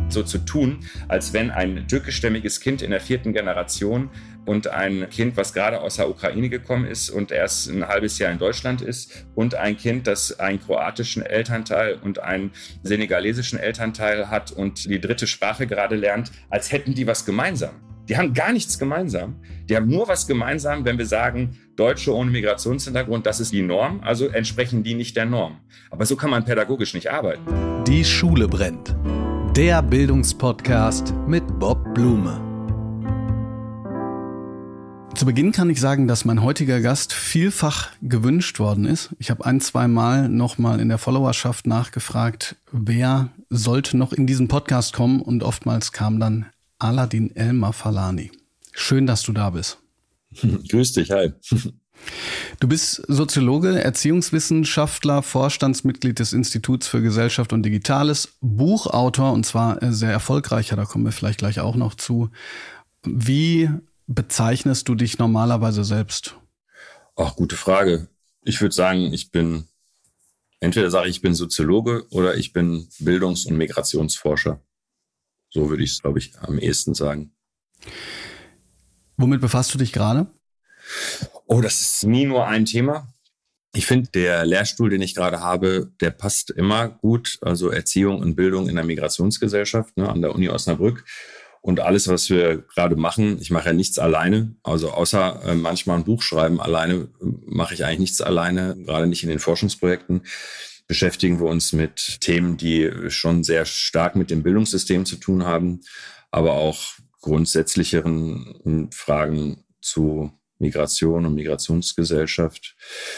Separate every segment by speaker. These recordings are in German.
Speaker 1: so zu tun, als wenn ein türkischstämmiges Kind in der 4. Generation und ein Kind, was gerade aus der Ukraine gekommen ist und erst ein halbes Jahr in Deutschland ist, und ein Kind, das einen kroatischen Elternteil und einen senegalesischen Elternteil hat und die 3. Sprache gerade lernt, als hätten die was gemeinsam. Die haben gar nichts gemeinsam. Die haben nur was gemeinsam, wenn wir sagen, Deutsche ohne Migrationshintergrund, das ist die Norm, also entsprechen die nicht der Norm. Aber so kann man pädagogisch nicht arbeiten.
Speaker 2: Die Schule brennt. Der Bildungspodcast mit Bob Blume. Zu Beginn kann ich sagen, dass mein heutiger Gast vielfach gewünscht worden ist. Ich habe 1-2 Mal nochmal in der Followerschaft nachgefragt, wer sollte noch in diesen Podcast kommen, und oftmals kam dann Aladin Elmar-Falani. Schön, dass du da bist.
Speaker 1: Grüß dich, hi.
Speaker 2: Du bist Soziologe, Erziehungswissenschaftler, Vorstandsmitglied des Instituts für Gesellschaft und Digitales, Buchautor, und zwar sehr erfolgreicher, da kommen wir vielleicht gleich auch noch zu. Wie bezeichnest du dich normalerweise selbst?
Speaker 1: Ach, gute Frage. Ich würde sagen, entweder sage ich bin Soziologe oder ich bin Bildungs- und Migrationsforscher. So würde ich es, glaube ich, am ehesten sagen.
Speaker 2: Womit befasst du dich gerade?
Speaker 1: Oh, das ist nie nur ein Thema. Ich finde, der Lehrstuhl, den ich gerade habe, der passt immer gut. Also Erziehung und Bildung in der Migrationsgesellschaft, an der Uni Osnabrück. Und alles, was wir gerade machen, ich mache ja nichts alleine. Also außer manchmal ein Buch schreiben alleine, mache ich eigentlich nichts alleine, gerade nicht in den Forschungsprojekten. Beschäftigen wir uns mit Themen, die schon sehr stark mit dem Bildungssystem zu tun haben, aber auch grundsätzlicheren Fragen zu Migration und Migrationsgesellschaft.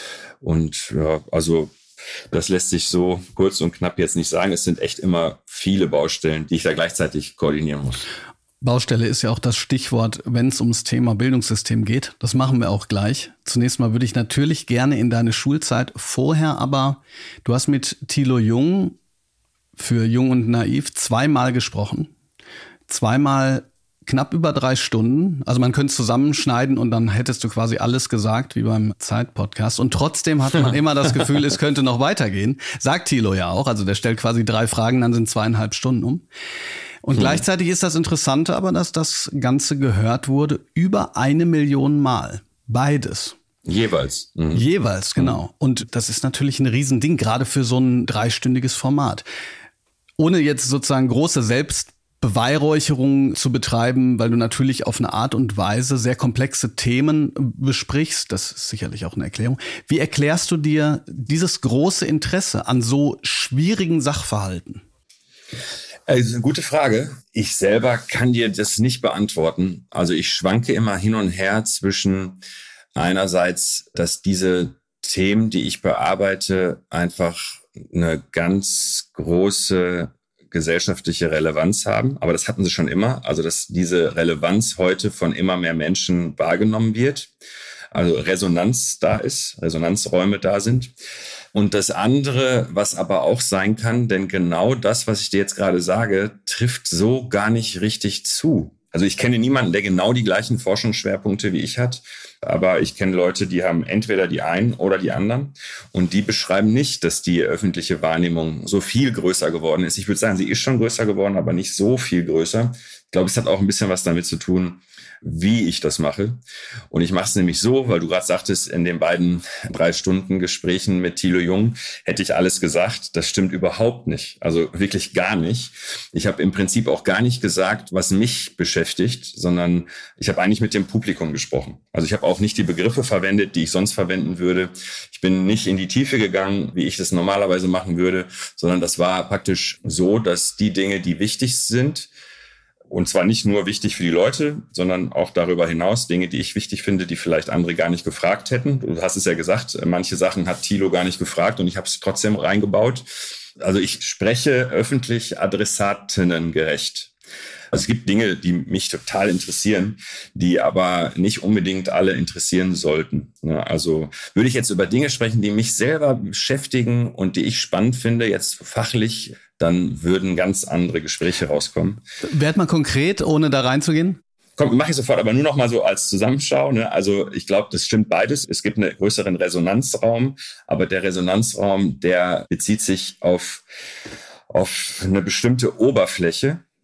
Speaker 1: Und ja, also das lässt sich so kurz und knapp jetzt nicht sagen. Es sind echt immer viele Baustellen, die ich da gleichzeitig koordinieren muss.
Speaker 2: Baustelle ist ja auch das Stichwort, wenn es ums Thema Bildungssystem geht. Das machen wir auch gleich. Zunächst mal würde ich natürlich gerne in deine Schulzeit. Vorher aber, du hast mit Thilo Jung für Jung und Naiv 2-mal gesprochen. 2-mal knapp über 3 Stunden. Also man könnte es zusammenschneiden und dann hättest du quasi alles gesagt, wie beim Zeit-Podcast. Und trotzdem hat man immer das Gefühl, es könnte noch weitergehen. Sagt Thilo ja auch. Also der stellt quasi 3 Fragen, dann sind 2,5 Stunden um. Und gleichzeitig ist das Interessante aber, dass das Ganze gehört wurde über 1 Million Mal. Beides.
Speaker 1: Jeweils. Mhm.
Speaker 2: Jeweils, genau. Und das ist natürlich ein Riesending, gerade für so ein 3-stündiges Format. Ohne jetzt sozusagen große Selbstbeweihräucherung zu betreiben, weil du natürlich auf eine Art und Weise sehr komplexe Themen besprichst. Das ist sicherlich auch eine Erklärung. Wie erklärst du dir dieses große Interesse an so schwierigen Sachverhalten?
Speaker 1: Also eine gute Frage. Ich selber kann dir das nicht beantworten. Also ich schwanke immer hin und her zwischen einerseits, dass diese Themen, die ich bearbeite, einfach eine ganz große gesellschaftliche Relevanz haben. Aber das hatten sie schon immer. Also dass diese Relevanz heute von immer mehr Menschen wahrgenommen wird. Also Resonanz da ist, Resonanzräume da sind. Und das andere, was aber auch sein kann, denn genau das, was ich dir jetzt gerade sage, trifft so gar nicht richtig zu. Also ich kenne niemanden, der genau die gleichen Forschungsschwerpunkte wie ich hat, aber ich kenne Leute, die haben entweder die einen oder die anderen, und die beschreiben nicht, dass die öffentliche Wahrnehmung so viel größer geworden ist. Ich würde sagen, sie ist schon größer geworden, aber nicht so viel größer. Ich glaube, es hat auch ein bisschen was damit zu tun, wie ich das mache. Und ich mache es nämlich so, weil du gerade sagtest, in den beiden 3 Stunden Gesprächen mit Thilo Jung hätte ich alles gesagt. Das stimmt überhaupt nicht. Also wirklich gar nicht. Ich habe im Prinzip auch gar nicht gesagt, was mich beschäftigt, sondern ich habe eigentlich mit dem Publikum gesprochen. Also ich habe auch nicht die Begriffe verwendet, die ich sonst verwenden würde. Ich bin nicht in die Tiefe gegangen, wie ich das normalerweise machen würde, sondern das war praktisch so, dass die Dinge, die wichtig sind, und zwar nicht nur wichtig für die Leute, sondern auch darüber hinaus Dinge, die ich wichtig finde, die vielleicht andere gar nicht gefragt hätten. Du hast es ja gesagt, manche Sachen hat Thilo gar nicht gefragt und ich habe es trotzdem reingebaut. Also ich spreche öffentlich adressatinnengerecht. Also es gibt Dinge, die mich total interessieren, die aber nicht unbedingt alle interessieren sollten. Also würde ich jetzt über Dinge sprechen, die mich selber beschäftigen und die ich spannend finde, jetzt fachlich, dann würden ganz andere Gespräche rauskommen.
Speaker 2: Werd mal konkret, ohne da reinzugehen.
Speaker 1: Komm, mache ich sofort, aber nur noch mal so als Zusammenschau. Also ich glaube, das stimmt beides. Es gibt einen größeren Resonanzraum, aber der Resonanzraum, der bezieht sich auf eine bestimmte Oberfläche.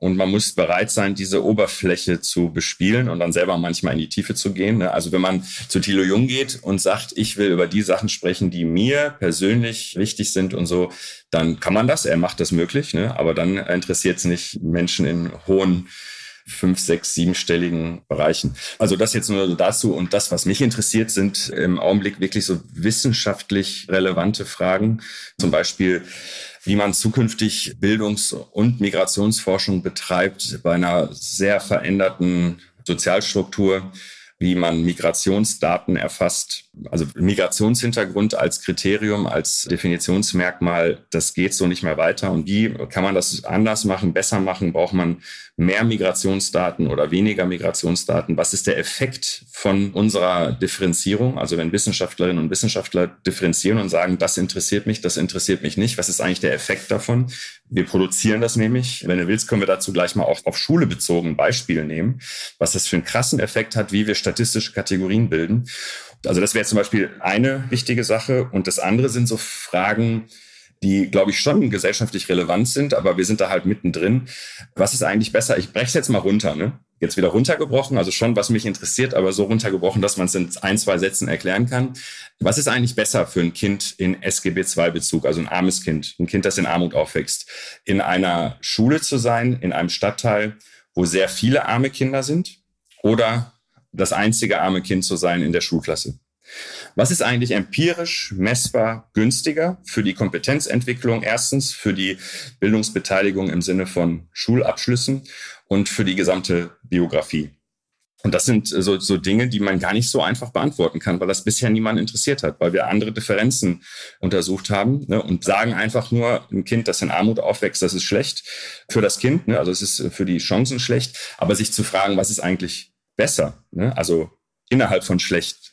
Speaker 1: und man muss bereit sein, diese Oberfläche zu bespielen und dann selber manchmal in die Tiefe zu gehen. Also wenn man zu Thilo Jung geht und sagt, ich will über die Sachen sprechen, die mir persönlich wichtig sind und so, dann kann man das, er macht das möglich, aber dann interessiert es nicht Menschen in hohen 5-, 6-, 7-stelligen Bereichen. Also das jetzt nur dazu. Und das, was mich interessiert, sind im Augenblick wirklich so wissenschaftlich relevante Fragen. Zum Beispiel, wie man zukünftig Bildungs- und Migrationsforschung betreibt bei einer sehr veränderten Sozialstruktur, wie man Migrationsdaten erfasst. Also Migrationshintergrund als Kriterium, als Definitionsmerkmal, das geht so nicht mehr weiter. Und wie kann man das anders machen, besser machen? Braucht man mehr Migrationsdaten oder weniger Migrationsdaten? Was ist der Effekt von unserer Differenzierung? Also wenn Wissenschaftlerinnen und Wissenschaftler differenzieren und sagen, das interessiert mich nicht, was ist eigentlich der Effekt davon? Wir produzieren das nämlich. Wenn du willst, können wir dazu gleich mal auch auf Schule bezogen ein Beispiel nehmen, was das für einen krassen Effekt hat, wie wir statistische Kategorien bilden. Also das wäre zum Beispiel eine wichtige Sache. Und das andere sind so Fragen, die, glaube ich, schon gesellschaftlich relevant sind, aber wir sind da halt mittendrin. Was ist eigentlich besser? Ich breche es jetzt mal runter, Jetzt wieder runtergebrochen, also schon, was mich interessiert, aber so runtergebrochen, dass man es in 1, 2 Sätzen erklären kann. Was ist eigentlich besser für ein Kind in SGB-II-Bezug, also ein armes Kind, ein Kind, das in Armut aufwächst, in einer Schule zu sein, in einem Stadtteil, wo sehr viele arme Kinder sind, oder das einzige arme Kind zu sein in der Schulklasse? Was ist eigentlich empirisch messbar günstiger für die Kompetenzentwicklung? Erstens für die Bildungsbeteiligung im Sinne von Schulabschlüssen und für die gesamte Biografie. Und das sind so Dinge, die man gar nicht so einfach beantworten kann, weil das bisher niemand interessiert hat, weil wir andere Differenzen untersucht haben und sagen einfach nur, ein Kind, das in Armut aufwächst, das ist schlecht für das Kind, also es ist für die Chancen schlecht, aber sich zu fragen, was ist eigentlich besser, also innerhalb von schlecht,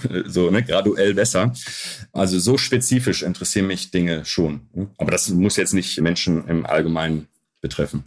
Speaker 1: graduell besser. Also so spezifisch interessieren mich Dinge schon. Aber das muss jetzt nicht Menschen im Allgemeinen betreffen.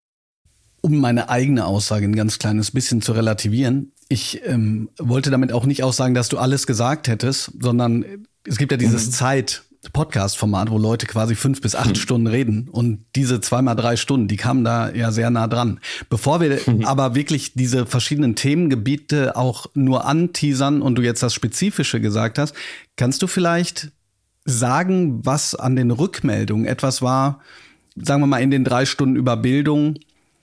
Speaker 2: Um meine eigene Aussage ein ganz kleines bisschen zu relativieren, ich wollte damit auch nicht aussagen, dass du alles gesagt hättest, sondern es gibt ja dieses Podcast-Format, wo Leute quasi 5 bis 8 Stunden reden, und diese 2x3 Stunden, die kamen da ja sehr nah dran. Bevor wir aber wirklich diese verschiedenen Themengebiete auch nur anteasern und du jetzt das Spezifische gesagt hast, kannst du vielleicht sagen, was an den Rückmeldungen etwas war, sagen wir mal in den 3 Stunden über Bildung,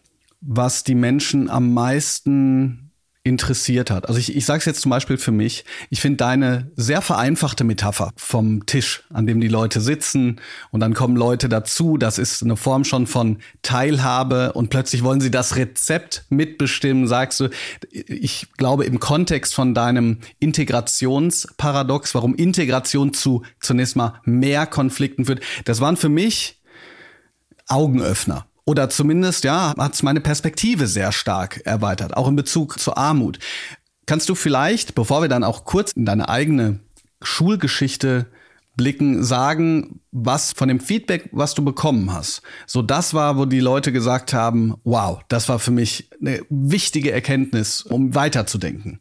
Speaker 2: was die Menschen am meisten interessiert hat? Also ich sage es jetzt zum Beispiel für mich, ich finde deine sehr vereinfachte Metapher vom Tisch, an dem die Leute sitzen und dann kommen Leute dazu, das ist eine Form schon von Teilhabe und plötzlich wollen sie das Rezept mitbestimmen, sagst du. Ich glaube, im Kontext von deinem Integrationsparadox, warum Integration zu zunächst mal mehr Konflikten führt, das waren für mich Augenöffner. Oder zumindest, hat es meine Perspektive sehr stark erweitert, auch in Bezug zur Armut. Kannst du vielleicht, bevor wir dann auch kurz in deine eigene Schulgeschichte blicken, sagen, was von dem Feedback, was du bekommen hast, so das war, wo die Leute gesagt haben, wow, das war für mich eine wichtige Erkenntnis, um weiterzudenken?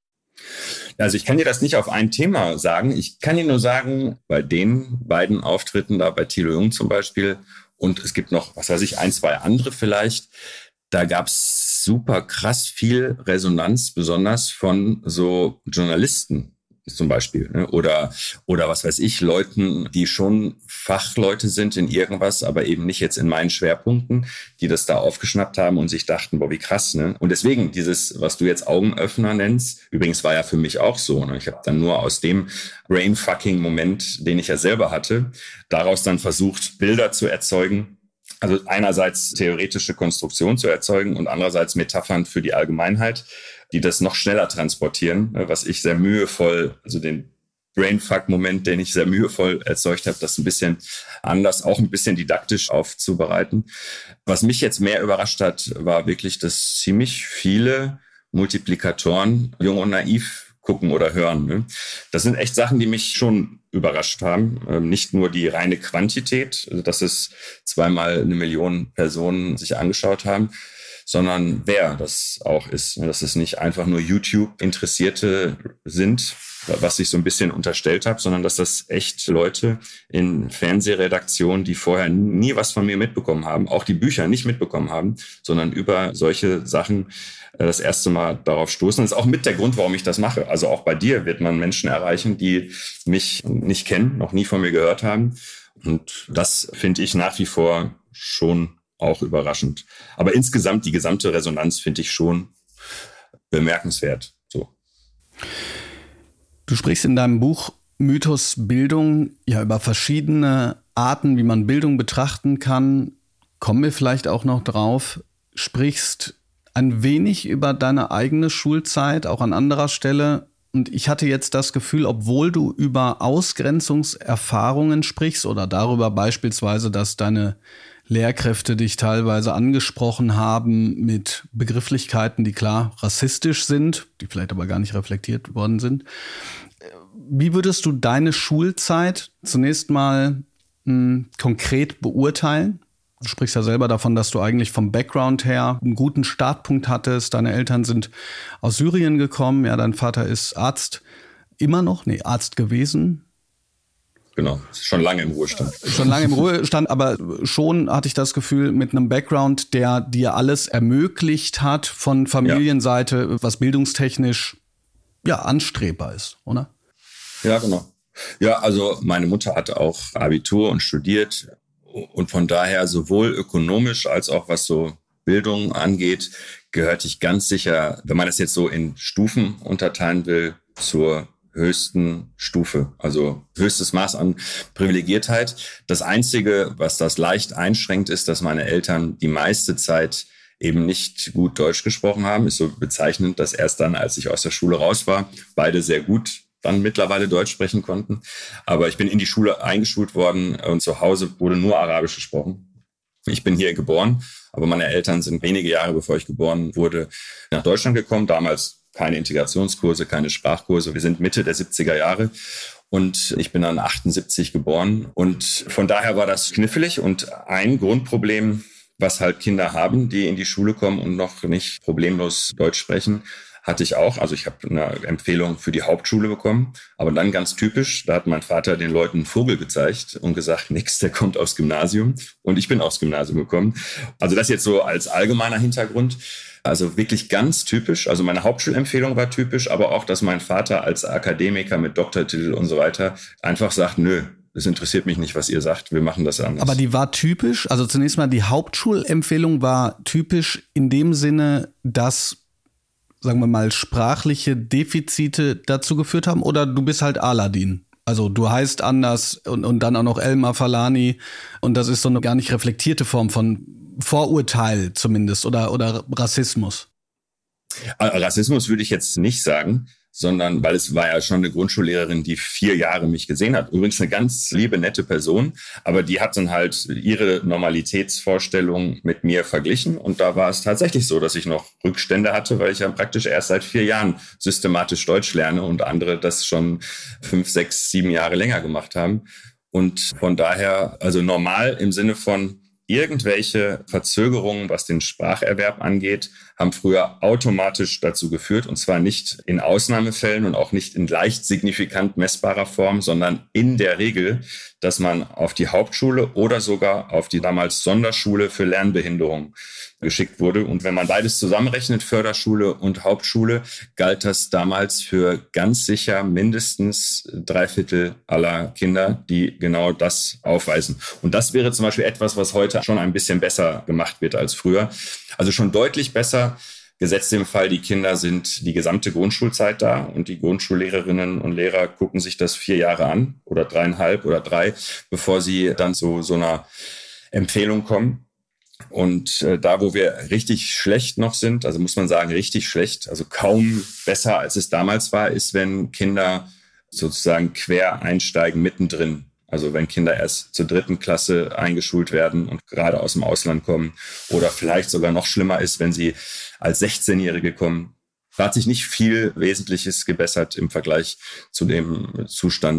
Speaker 1: Also ich kann dir das nicht auf ein Thema sagen. Ich kann dir nur sagen, bei den beiden Auftritten da, bei Thilo Jung zum Beispiel, und es gibt noch, 1, 2 andere vielleicht. Da gab's super krass viel Resonanz, besonders von so Journalisten zum Beispiel. Oder was weiß ich, Leuten, die schon Fachleute sind in irgendwas, aber eben nicht jetzt in meinen Schwerpunkten, die das da aufgeschnappt haben und sich dachten, boah, wie krass. Und deswegen dieses, was du jetzt Augenöffner nennst, übrigens war ja für mich auch so. Ich habe dann nur aus dem Brainfucking-Moment, den ich ja selber hatte, daraus dann versucht, Bilder zu erzeugen. Also einerseits theoretische Konstruktion zu erzeugen und andererseits Metaphern für die Allgemeinheit, die das noch schneller transportieren, was ich sehr mühevoll, also den Brainfuck-Moment, den ich sehr mühevoll erzeugt habe, das ein bisschen anders, auch ein bisschen didaktisch aufzubereiten. Was mich jetzt mehr überrascht hat, war wirklich, dass ziemlich viele Multiplikatoren Jung und Naiv gucken oder hören. Das sind echt Sachen, die mich schon überrascht haben. Nicht nur die reine Quantität, also dass es 2-mal 1 Million Personen sich angeschaut haben, sondern wer das auch ist. Dass es nicht einfach nur YouTube-Interessierte sind, was ich so ein bisschen unterstellt habe, sondern dass das echt Leute in Fernsehredaktionen, die vorher nie was von mir mitbekommen haben, auch die Bücher nicht mitbekommen haben, sondern über solche Sachen das erste Mal darauf stoßen. Das ist auch mit der Grund, warum ich das mache. Also auch bei dir wird man Menschen erreichen, die mich nicht kennen, noch nie von mir gehört haben. Und das finde ich nach wie vor schon auch überraschend. Aber insgesamt, die gesamte Resonanz finde ich schon bemerkenswert. So.
Speaker 2: Du sprichst in deinem Buch Mythos Bildung ja über verschiedene Arten, wie man Bildung betrachten kann. Kommen wir vielleicht auch noch drauf. Sprichst ein wenig über deine eigene Schulzeit, auch an anderer Stelle. Und ich hatte jetzt das Gefühl, obwohl du über Ausgrenzungserfahrungen sprichst oder darüber beispielsweise, dass deine Lehrkräfte dich teilweise angesprochen haben mit Begrifflichkeiten, die klar rassistisch sind, die vielleicht aber gar nicht reflektiert worden sind. Wie würdest du deine Schulzeit zunächst mal konkret beurteilen? Du sprichst ja selber davon, dass du eigentlich vom Background her einen guten Startpunkt hattest. Deine Eltern sind aus Syrien gekommen. Ja, dein Vater ist Arzt Arzt gewesen.
Speaker 1: Genau, schon lange im Ruhestand.
Speaker 2: Schon lange im Ruhestand, aber schon hatte ich das Gefühl, mit einem Background, der dir alles ermöglicht hat von Familienseite, was bildungstechnisch anstrebbar ist, oder?
Speaker 1: Ja, genau. Ja, also meine Mutter hatte auch Abitur und studiert und von daher sowohl ökonomisch als auch was so Bildung angeht, gehörte ich ganz sicher, wenn man das jetzt so in Stufen unterteilen will, zur höchsten Stufe, also höchstes Maß an Privilegiertheit. Das Einzige, was das leicht einschränkt, ist, dass meine Eltern die meiste Zeit eben nicht gut Deutsch gesprochen haben. Ist so bezeichnend, dass erst dann, als ich aus der Schule raus war, beide sehr gut dann mittlerweile Deutsch sprechen konnten. Aber ich bin in die Schule eingeschult worden und zu Hause wurde nur Arabisch gesprochen. Ich bin hier geboren, aber meine Eltern sind wenige Jahre, bevor ich geboren wurde, nach Deutschland gekommen. Damals keine Integrationskurse, keine Sprachkurse. Wir sind Mitte der 70er Jahre und ich bin dann 78 geboren. Und von daher war das knifflig und ein Grundproblem, was halt Kinder haben, die in die Schule kommen und noch nicht problemlos Deutsch sprechen, hatte ich auch. Also ich habe eine Empfehlung für die Hauptschule bekommen, aber dann ganz typisch, da hat mein Vater den Leuten einen Vogel gezeigt und gesagt, nix, der kommt aufs Gymnasium und ich bin aufs Gymnasium gekommen. Also das jetzt so als allgemeiner Hintergrund. Also wirklich ganz typisch. Also meine Hauptschulempfehlung war typisch, aber auch, dass mein Vater als Akademiker mit Doktortitel und so weiter einfach sagt, nö, es interessiert mich nicht, was ihr sagt, wir machen das anders.
Speaker 2: Aber die war typisch, also zunächst mal die Hauptschulempfehlung war typisch in dem Sinne, dass, sagen wir mal, sprachliche Defizite dazu geführt haben oder du bist halt Aladdin? Also du heißt anders und dann auch noch Elmar Falani und das ist so eine gar nicht reflektierte Form von Vorurteil zumindest oder Rassismus?
Speaker 1: Rassismus würde ich jetzt nicht sagen, sondern weil es war ja schon eine Grundschullehrerin, die 4 Jahre mich gesehen hat. Übrigens eine ganz liebe, nette Person, aber die hat dann halt ihre Normalitätsvorstellung mit mir verglichen und da war es tatsächlich so, dass ich noch Rückstände hatte, weil ich ja praktisch erst seit 4 Jahren systematisch Deutsch lerne und andere das schon 5, 6, 7 Jahre länger gemacht haben. Und von daher, also normal im Sinne von irgendwelche Verzögerungen, was den Spracherwerb angeht, haben früher automatisch dazu geführt, und zwar nicht in Ausnahmefällen und auch nicht in leicht signifikant messbarer Form, sondern in der Regel, dass man auf die Hauptschule oder sogar auf die damals Sonderschule für Lernbehinderung geschickt wurde. Und wenn man beides zusammenrechnet, Förderschule und Hauptschule, galt das damals für ganz sicher mindestens 3/4 aller Kinder, die genau das aufweisen. Und das wäre zum Beispiel etwas, was heute schon ein bisschen besser gemacht wird als früher. Also schon deutlich besser, gesetzt im Fall, die Kinder sind die gesamte Grundschulzeit da und die Grundschullehrerinnen und Lehrer gucken sich das 4 Jahre an oder 3,5 oder 3, bevor sie dann zu so einer Empfehlung kommen. Und da, wo wir richtig schlecht noch sind, also muss man sagen, richtig schlecht, also kaum besser, als es damals war, ist, wenn Kinder sozusagen quer einsteigen mittendrin. Also wenn Kinder erst zur 3. Klasse eingeschult werden und gerade aus dem Ausland kommen oder vielleicht sogar noch schlimmer ist, wenn sie als 16-Jährige kommen. Da hat sich nicht viel Wesentliches gebessert im Vergleich zu dem Zustand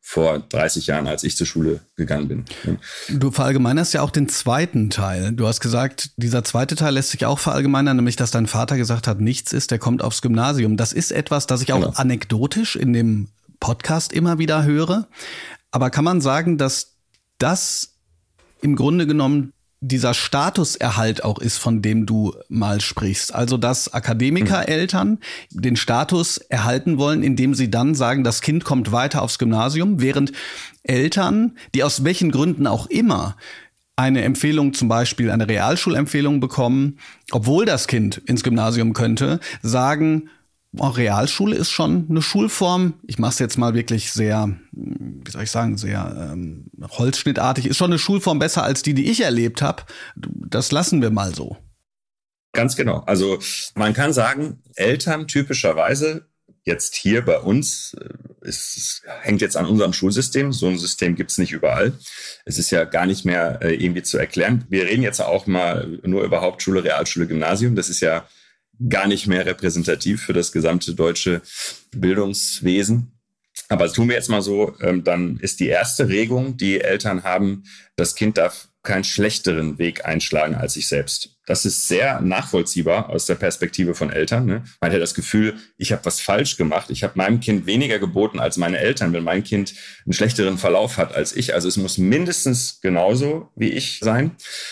Speaker 1: vor 30 Jahren, als ich zur Schule gegangen bin.
Speaker 2: Du verallgemeinerst ja auch den zweiten Teil. Du hast gesagt, dieser zweite Teil lässt sich auch verallgemeinern, nämlich, dass dein Vater gesagt hat, nichts ist, der kommt aufs Gymnasium. Das ist etwas, das ich auch anekdotisch in dem Podcast immer wieder höre. Aber kann man sagen, dass das im Grunde genommen dieser Statuserhalt auch ist, von dem du mal sprichst? Also, dass Akademikereltern den Status erhalten wollen, indem sie dann sagen, das Kind kommt weiter aufs Gymnasium, während Eltern, die aus welchen Gründen auch immer eine Empfehlung, zum Beispiel eine Realschulempfehlung bekommen, obwohl das Kind ins Gymnasium könnte, sagen, Realschule ist schon eine Schulform, ich mache es jetzt mal wirklich sehr, wie soll ich sagen, sehr holzschnittartig, ist schon eine Schulform besser als die ich erlebt habe. Das lassen wir mal so.
Speaker 1: Ganz genau. Also man kann sagen, Eltern typischerweise, jetzt hier bei uns, es hängt jetzt an unserem Schulsystem, so ein System gibt's nicht überall. Es ist ja gar nicht mehr irgendwie zu erklären. Wir reden jetzt auch mal nur über Hauptschule, Realschule, Gymnasium. Das ist ja gar nicht mehr repräsentativ für das gesamte deutsche Bildungswesen. Aber tun wir jetzt mal so, dann ist die erste Regung, die Eltern haben, das Kind darf keinen schlechteren Weg einschlagen als sich selbst. Das ist sehr nachvollziehbar aus der Perspektive von Eltern. Ne? Man hat das Gefühl, ich habe was falsch gemacht. Ich habe meinem Kind weniger geboten als meine Eltern, wenn mein Kind einen schlechteren Verlauf hat als ich. Also es muss mindestens genauso wie ich sein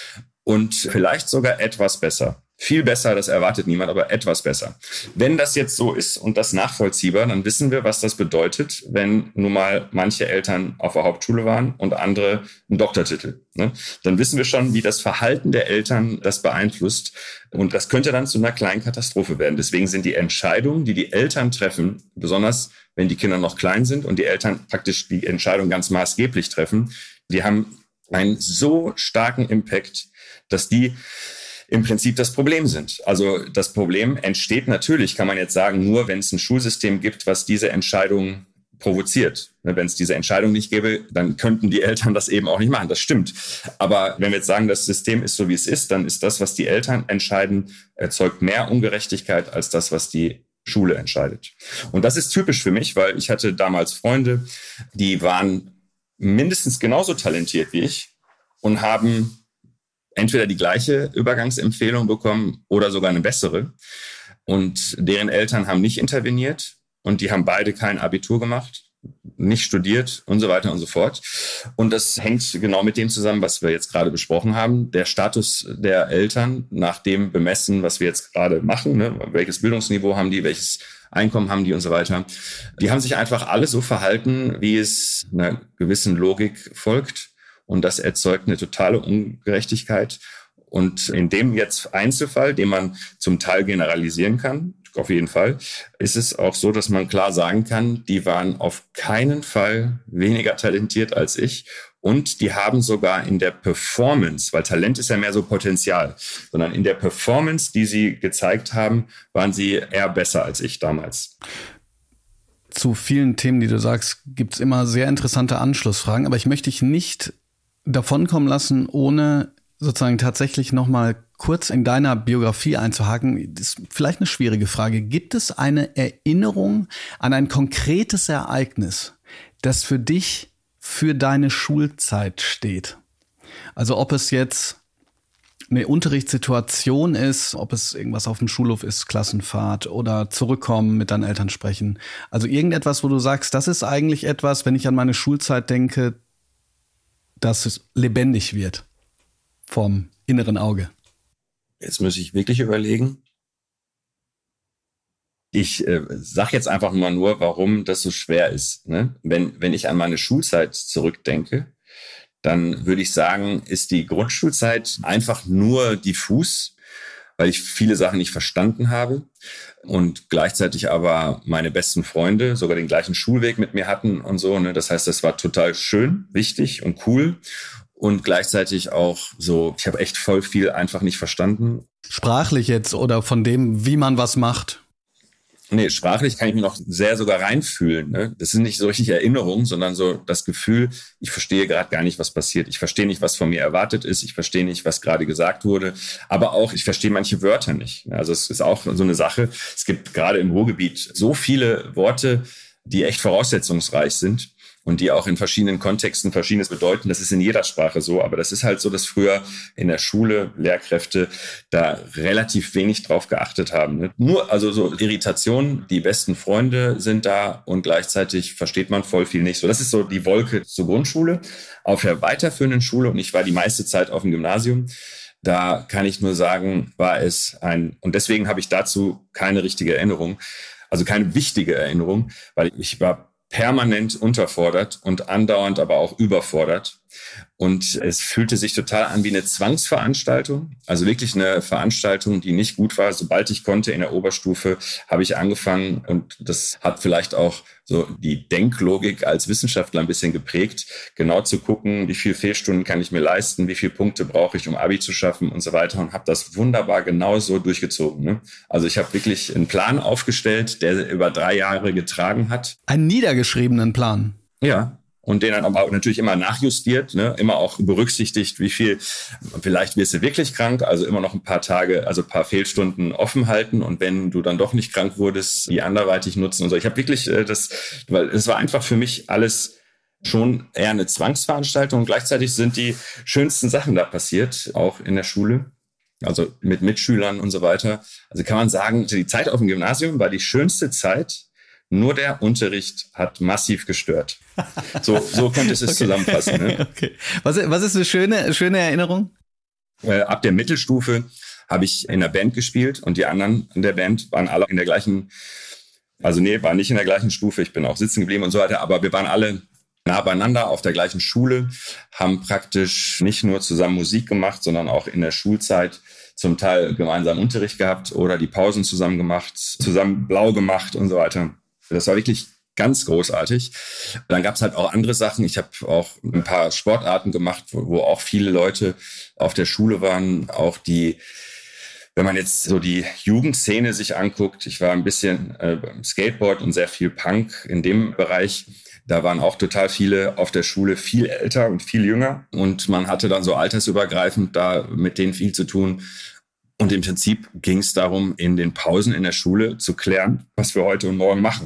Speaker 1: und vielleicht sogar etwas besser. Viel besser, das erwartet niemand, aber etwas besser. Wenn das jetzt so ist und das nachvollziehbar, dann wissen wir, was das bedeutet, wenn nun mal manche Eltern auf der Hauptschule waren und andere einen Doktortitel. Ne? Dann wissen wir schon, wie das Verhalten der Eltern das beeinflusst. Und das könnte dann zu einer kleinen Katastrophe werden. Deswegen sind die Entscheidungen, die die Eltern treffen, besonders wenn die Kinder noch klein sind und die Eltern praktisch die Entscheidung ganz maßgeblich treffen, die haben einen so starken Impact, dass die im Prinzip das Problem sind. Also das Problem entsteht natürlich, kann man jetzt sagen, nur wenn es ein Schulsystem gibt, was diese Entscheidung provoziert. Wenn es diese Entscheidung nicht gäbe, dann könnten die Eltern das eben auch nicht machen. Das stimmt. Aber wenn wir jetzt sagen, das System ist so, wie es ist, dann ist das, was die Eltern entscheiden, erzeugt mehr Ungerechtigkeit als das, was die Schule entscheidet. Und das ist typisch für mich, weil ich hatte damals Freunde, die waren mindestens genauso talentiert wie ich und haben entweder die gleiche Übergangsempfehlung bekommen oder sogar eine bessere. Und deren Eltern haben nicht interveniert und die haben beide kein Abitur gemacht, nicht studiert und so weiter und so fort. Und das hängt genau mit dem zusammen, was wir jetzt gerade besprochen haben. Der Status der Eltern nach dem bemessen, was wir jetzt gerade machen, ne? Welches Bildungsniveau haben die, welches Einkommen haben die und so weiter. Die haben sich einfach alle so verhalten, wie es einer gewissen Logik folgt. Und das erzeugt eine totale Ungerechtigkeit. Und in dem jetzt Einzelfall, den man zum Teil generalisieren kann, auf jeden Fall, ist es auch so, dass man klar sagen kann, die waren auf keinen Fall weniger talentiert als ich. Und die haben sogar in der Performance, weil Talent ist ja mehr so Potenzial, sondern in der Performance, die sie gezeigt haben, waren sie eher besser als ich damals.
Speaker 2: Zu vielen Themen, die du sagst, gibt's immer sehr interessante Anschlussfragen. Aber ich möchte dich nicht davonkommen lassen, ohne sozusagen tatsächlich noch mal kurz in deiner Biografie einzuhaken. Das ist vielleicht eine schwierige Frage. Gibt es eine Erinnerung an ein konkretes Ereignis, das für dich für deine Schulzeit steht? Also ob es jetzt eine Unterrichtssituation ist, ob es irgendwas auf dem Schulhof ist, Klassenfahrt oder zurückkommen, mit deinen Eltern sprechen. Also irgendetwas, wo du sagst, das ist eigentlich etwas, wenn ich an meine Schulzeit denke, dass es lebendig wird vom inneren Auge.
Speaker 1: Jetzt muss ich wirklich überlegen. Ich sage jetzt einfach mal nur, warum das so schwer ist. Ne? Wenn ich an meine Schulzeit zurückdenke, dann würde ich sagen, ist die Grundschulzeit einfach nur diffus, weil ich viele Sachen nicht verstanden habe und gleichzeitig aber meine besten Freunde sogar den gleichen Schulweg mit mir hatten und so. Ne? Das heißt, das war total schön, wichtig und cool. Und gleichzeitig auch so, ich habe echt voll viel einfach nicht verstanden.
Speaker 2: Sprachlich jetzt oder von dem, wie man was macht?
Speaker 1: Nee, sprachlich kann ich mich noch sehr sogar reinfühlen. Ne? Das sind nicht so richtig Erinnerungen, sondern so das Gefühl, ich verstehe gerade gar nicht, was passiert. Ich verstehe nicht, was von mir erwartet ist. Ich verstehe nicht, was gerade gesagt wurde. Aber auch, ich verstehe manche Wörter nicht. Also es ist auch so eine Sache. Es gibt gerade im Ruhrgebiet so viele Worte, die echt voraussetzungsreich sind. und die auch in verschiedenen Kontexten Verschiedenes bedeuten. Das ist in jeder Sprache so, aber das ist halt so, dass früher in der Schule Lehrkräfte da relativ wenig drauf geachtet haben. Ne? Nur, also so Irritationen, die besten Freunde sind da und gleichzeitig versteht man voll viel nicht. So, das ist so die Wolke zur Grundschule. Auf der weiterführenden Schule, und ich war die meiste Zeit auf dem Gymnasium, da kann ich nur sagen, war es und deswegen habe ich dazu keine richtige Erinnerung, also keine wichtige Erinnerung, weil ich war permanent unterfordert und andauernd aber auch überfordert. Und es fühlte sich total an wie eine Zwangsveranstaltung, also wirklich eine Veranstaltung, die nicht gut war. Sobald ich konnte in der Oberstufe, habe ich angefangen, und das hat vielleicht auch so die Denklogik als Wissenschaftler ein bisschen geprägt, genau zu gucken, wie viel Fehlstunden kann ich mir leisten, wie viele Punkte brauche ich, um Abi zu schaffen und so weiter, und habe das wunderbar genauso durchgezogen. Ne? Also ich habe wirklich einen Plan aufgestellt, der über 3 Jahre getragen hat.
Speaker 2: Einen niedergeschriebenen Plan?
Speaker 1: Ja. Und den dann aber natürlich immer nachjustiert, ne? Immer auch berücksichtigt, wie viel, vielleicht wirst du wirklich krank, also immer noch ein paar Tage, also ein paar Fehlstunden offen halten, und wenn du dann doch nicht krank wurdest, die anderweitig nutzen und so. Ich habe wirklich weil es war einfach für mich alles schon eher eine Zwangsveranstaltung, und gleichzeitig sind die schönsten Sachen da passiert, auch in der Schule. Also mit Mitschülern und so weiter. Also kann man sagen, die Zeit auf dem Gymnasium war die schönste Zeit. Nur der Unterricht hat massiv gestört. So könnte es zusammenfassen. Ne?
Speaker 2: Okay. Was ist eine schöne Erinnerung?
Speaker 1: Ab der Mittelstufe habe ich in der Band gespielt, und die anderen in der Band waren alle in der gleichen, waren nicht in der gleichen Stufe. Ich bin auch sitzen geblieben und so weiter, aber wir waren alle nah beieinander auf der gleichen Schule, haben praktisch nicht nur zusammen Musik gemacht, sondern auch in der Schulzeit zum Teil gemeinsam Unterricht gehabt oder die Pausen zusammen gemacht, zusammen blau gemacht und so weiter. Das war wirklich ganz großartig. Dann gab es halt auch andere Sachen. Ich habe auch ein paar Sportarten gemacht, wo auch viele Leute auf der Schule waren. Auch wenn man jetzt so die Jugendszene sich anguckt, ich war ein bisschen Skateboard und sehr viel Punk in dem Bereich. Da waren auch total viele auf der Schule viel älter und viel jünger. Und man hatte dann so altersübergreifend da mit denen viel zu tun. Und im Prinzip ging es darum, in den Pausen in der Schule zu klären, was wir heute und morgen machen.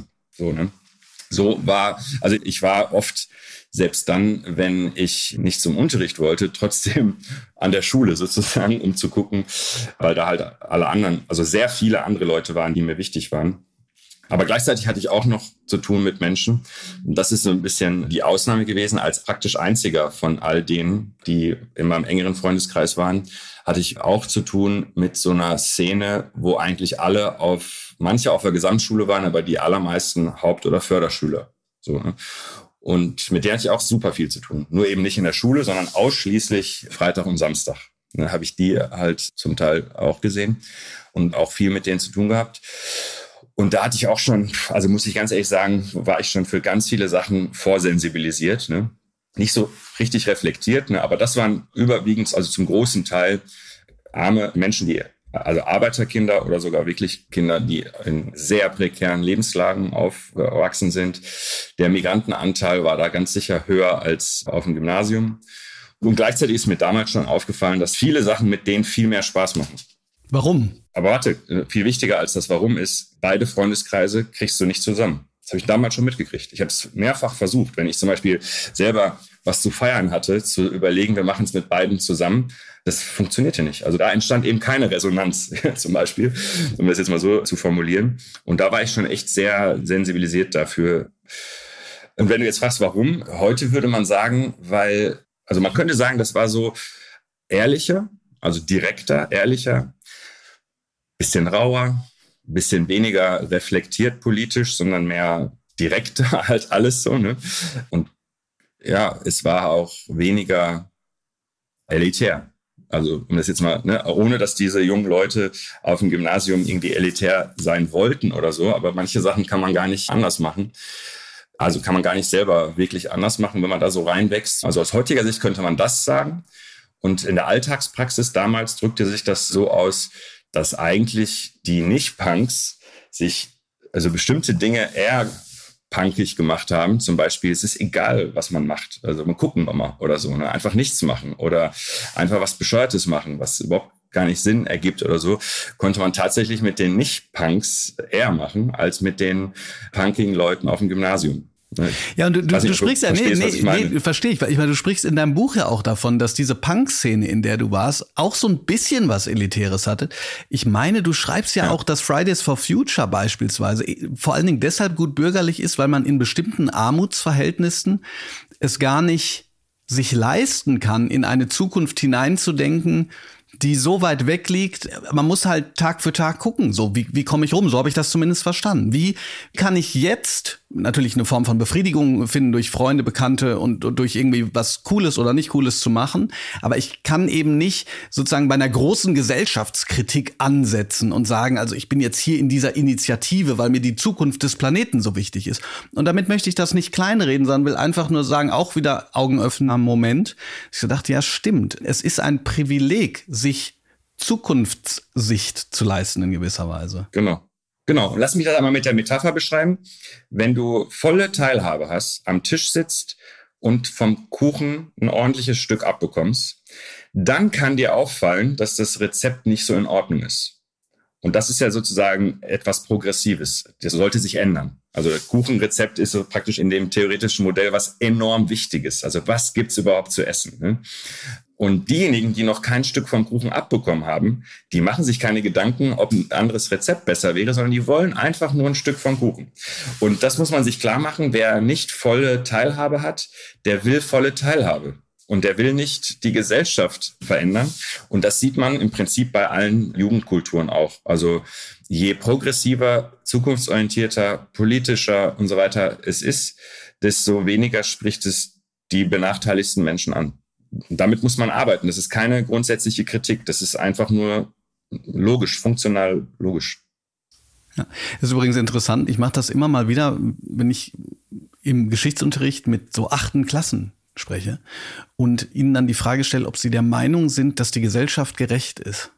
Speaker 1: Ich war oft, selbst dann, wenn ich nicht zum Unterricht wollte, trotzdem an der Schule sozusagen, um zu gucken, weil da halt alle anderen, also sehr viele andere Leute waren, die mir wichtig waren. Aber gleichzeitig hatte ich auch noch zu tun mit Menschen. Und das ist so ein bisschen die Ausnahme gewesen. Als praktisch einziger von all denen, die in meinem engeren Freundeskreis waren, hatte ich auch zu tun mit so einer Szene, wo eigentlich manche auf der Gesamtschule waren, aber die allermeisten Haupt- oder Förderschüler. So, ne? Und mit der hatte ich auch super viel zu tun. Nur eben nicht in der Schule, sondern ausschließlich Freitag und Samstag. Dann habe ich die halt zum Teil auch gesehen und auch viel mit denen zu tun gehabt. Und da hatte ich auch schon, also muss ich ganz ehrlich sagen, war ich schon für ganz viele Sachen vorsensibilisiert, ne? Nicht so richtig reflektiert, ne? Aber das waren überwiegend, also zum großen Teil arme Menschen, also Arbeiterkinder oder sogar wirklich Kinder, die in sehr prekären Lebenslagen aufgewachsen sind. Der Migrantenanteil war da ganz sicher höher als auf dem Gymnasium. Und gleichzeitig ist mir damals schon aufgefallen, dass viele Sachen mit denen viel mehr Spaß machen.
Speaker 2: Warum?
Speaker 1: Aber warte, viel wichtiger als das Warum ist, beide Freundeskreise kriegst du nicht zusammen. Das habe ich damals schon mitgekriegt. Ich habe es mehrfach versucht, wenn ich zum Beispiel selber was zu feiern hatte, zu überlegen, wir machen es mit beiden zusammen. Das funktionierte nicht. Also da entstand eben keine Resonanz zum Beispiel, um das jetzt mal so zu formulieren. Und da war ich schon echt sehr sensibilisiert dafür. Und wenn du jetzt fragst, warum, heute würde man sagen, also man könnte sagen, das war so ehrlicher, also direkter, ehrlicher, bisschen rauer, bisschen weniger reflektiert politisch, sondern mehr direkter halt alles so, ne? Und ja, es war auch weniger elitär. Also um das jetzt mal, ne, ohne dass diese jungen Leute auf dem Gymnasium irgendwie elitär sein wollten oder so, aber manche Sachen kann man gar nicht anders machen. Also kann man gar nicht selber wirklich anders machen, wenn man da so reinwächst. Also aus heutiger Sicht könnte man das sagen. Und in der Alltagspraxis damals drückte sich das so aus, dass eigentlich die Nicht-Punks sich, also bestimmte Dinge eher punkig gemacht haben. Zum Beispiel, es ist egal, was man macht. Also man gucken wir mal oder so, ne? Einfach nichts machen oder einfach was Bescheuertes machen, was überhaupt gar nicht Sinn ergibt oder so, konnte man tatsächlich mit den Nicht-Punks eher machen, als mit den punkigen Leuten auf dem Gymnasium.
Speaker 2: Ja, und du sprichst ja,
Speaker 1: verstehe
Speaker 2: ich, weil ich meine, du sprichst in deinem Buch ja auch davon, dass diese Punk-Szene, in der du warst, auch so ein bisschen was Elitäres hatte. Ich meine, du schreibst ja auch, dass Fridays for Future beispielsweise vor allen Dingen deshalb gut bürgerlich ist, weil man in bestimmten Armutsverhältnissen es gar nicht sich leisten kann, in eine Zukunft hineinzudenken, die so weit weg liegt. Man muss halt Tag für Tag gucken, so wie komme ich rum, so habe ich das zumindest verstanden. Wie kann ich jetzt natürlich eine Form von Befriedigung finden durch Freunde, Bekannte und durch irgendwie was Cooles oder nicht Cooles zu machen, aber ich kann eben nicht sozusagen bei einer großen Gesellschaftskritik ansetzen und sagen, also ich bin jetzt hier in dieser Initiative, weil mir die Zukunft des Planeten so wichtig ist. Und damit möchte ich das nicht kleinreden, sondern will einfach nur sagen, auch wieder Augenöffner am Moment. Ich dachte, ja stimmt, es ist ein Privileg, sich Zukunftssicht zu leisten in gewisser Weise.
Speaker 1: Genau. Und lass mich das einmal mit der Metapher beschreiben. Wenn du volle Teilhabe hast, am Tisch sitzt und vom Kuchen ein ordentliches Stück abbekommst, dann kann dir auffallen, dass das Rezept nicht so in Ordnung ist. Und das ist ja sozusagen etwas Progressives. Das sollte sich ändern. Also das Kuchenrezept ist so praktisch in dem theoretischen Modell was enorm Wichtiges. Also was gibt's überhaupt zu essen? Ne? Und diejenigen, die noch kein Stück vom Kuchen abbekommen haben, die machen sich keine Gedanken, ob ein anderes Rezept besser wäre, sondern die wollen einfach nur ein Stück vom Kuchen. Und das muss man sich klar machen. Wer nicht volle Teilhabe hat, der will volle Teilhabe. Und der will nicht die Gesellschaft verändern. Und das sieht man im Prinzip bei allen Jugendkulturen auch. Also je progressiver, zukunftsorientierter, politischer und so weiter es ist, desto weniger spricht es die benachteiligsten Menschen an. Und damit muss man arbeiten. Das ist keine grundsätzliche Kritik. Das ist einfach nur logisch, funktional logisch.
Speaker 2: Ja, das ist übrigens interessant. Ich mache das immer mal wieder, wenn ich im Geschichtsunterricht mit so 8. Klassen spreche und ihnen dann die Frage stelle, ob sie der Meinung sind, dass die Gesellschaft gerecht ist.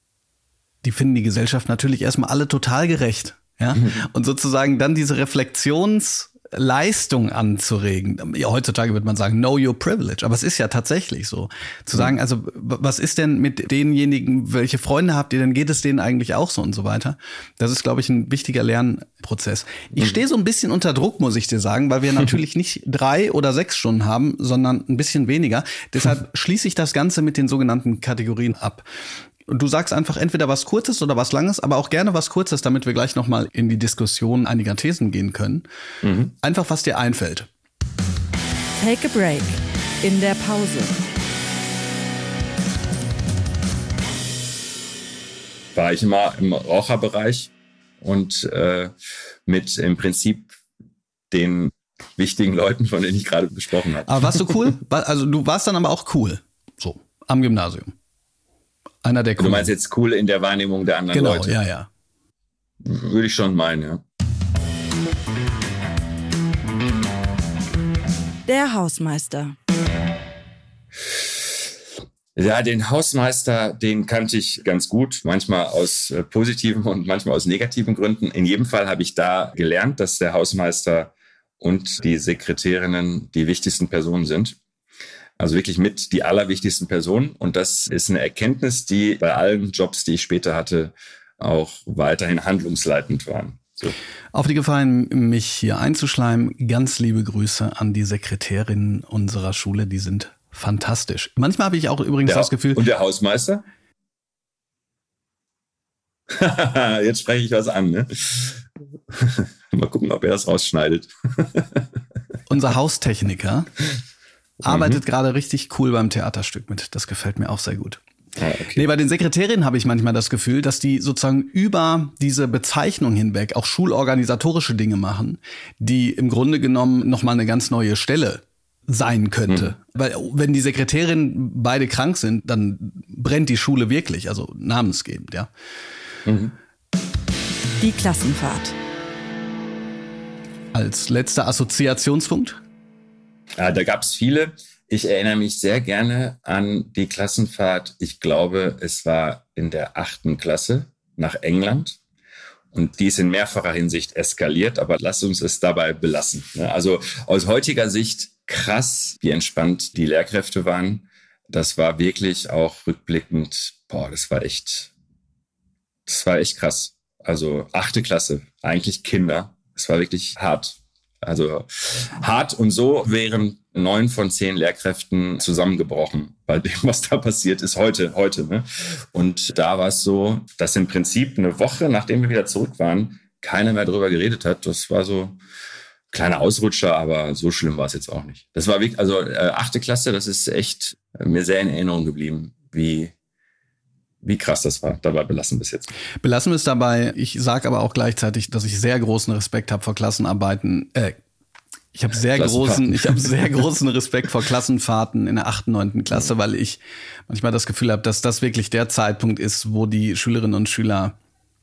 Speaker 2: Die finden die Gesellschaft natürlich erstmal alle total gerecht. Ja? Und sozusagen dann diese Reflexionsleistung anzuregen. Ja, heutzutage würde man sagen, know your privilege. Aber es ist ja tatsächlich so. Zu sagen, also was ist denn mit denjenigen, welche Freunde habt ihr denn, geht es denen eigentlich auch so und so weiter? Das ist, glaube ich, ein wichtiger Lernprozess. Ich stehe so ein bisschen unter Druck, muss ich dir sagen, weil wir natürlich nicht 3 oder 6 Stunden haben, sondern ein bisschen weniger. Deshalb schließe ich das Ganze mit den sogenannten Kategorien ab. Und du sagst einfach entweder was Kurzes oder was Langes, aber auch gerne was Kurzes, damit wir gleich nochmal in die Diskussion einiger Thesen gehen können. Einfach, was dir einfällt.
Speaker 3: Take a break. In der Pause.
Speaker 1: War ich immer im Raucherbereich und mit im Prinzip den wichtigen Leuten, von denen ich gerade gesprochen habe.
Speaker 2: Aber warst du cool? Also du warst dann aber auch cool, so, am Gymnasium. Einer der coolen.
Speaker 1: Du meinst jetzt cool in der Wahrnehmung der anderen Leute?
Speaker 2: Genau, ja.
Speaker 1: Würde ich schon meinen, ja.
Speaker 3: Der Hausmeister.
Speaker 1: Ja, den Hausmeister, den kannte ich ganz gut, manchmal aus positiven und manchmal aus negativen Gründen. In jedem Fall habe ich da gelernt, dass der Hausmeister und die Sekretärinnen die wichtigsten Personen sind. Also wirklich mit die allerwichtigsten Personen. Und das ist eine Erkenntnis, die bei allen Jobs, die ich später hatte, auch weiterhin handlungsleitend waren. So.
Speaker 2: Auf die Gefahr, mich hier einzuschleimen, ganz liebe Grüße an die Sekretärinnen unserer Schule, die sind fantastisch. Manchmal habe ich auch übrigens das Gefühl...
Speaker 1: Und der Hausmeister? Jetzt spreche ich was an, ne? Mal gucken, ob er das rausschneidet.
Speaker 2: Unser Haustechniker arbeitet gerade richtig cool beim Theaterstück mit. Das gefällt mir auch sehr gut.
Speaker 1: Okay.
Speaker 2: Nee, bei den Sekretärinnen habe ich manchmal das Gefühl, dass die sozusagen über diese Bezeichnung hinweg auch schulorganisatorische Dinge machen, die im Grunde genommen nochmal eine ganz neue Stelle sein könnte. Weil wenn die Sekretärinnen beide krank sind, dann brennt die Schule wirklich, also namensgebend, ja.
Speaker 3: Die Klassenfahrt.
Speaker 2: Als letzter Assoziationspunkt?
Speaker 1: Ja, da gab es viele. Ich erinnere mich sehr gerne an die Klassenfahrt. Ich glaube, es war in der 8. Klasse nach England. Und die ist in mehrfacher Hinsicht eskaliert, aber lass uns es dabei belassen. Also aus heutiger Sicht krass, wie entspannt die Lehrkräfte waren. Das war wirklich auch rückblickend, das war echt krass. Also 8. Klasse, eigentlich Kinder. Es war wirklich hart. Also hart, und so wären 9 von 10 Lehrkräften zusammengebrochen bei dem, was da passiert ist heute. Ne? Und da war es so, dass im Prinzip eine Woche, nachdem wir wieder zurück waren, keiner mehr drüber geredet hat. Das war so kleiner Ausrutscher, aber so schlimm war es jetzt auch nicht. Das war wirklich, also 8. Klasse, das ist echt mir sehr in Erinnerung geblieben, wie krass das war. Dabei belassen wir es jetzt.
Speaker 2: Belassen wir es dabei. Ich sage aber auch gleichzeitig, dass ich sehr großen Respekt habe vor Klassenarbeiten. Ich habe sehr großen Respekt vor Klassenfahrten in der 8., 9. Klasse, weil ich manchmal das Gefühl habe, dass das wirklich der Zeitpunkt ist, wo die Schülerinnen und Schüler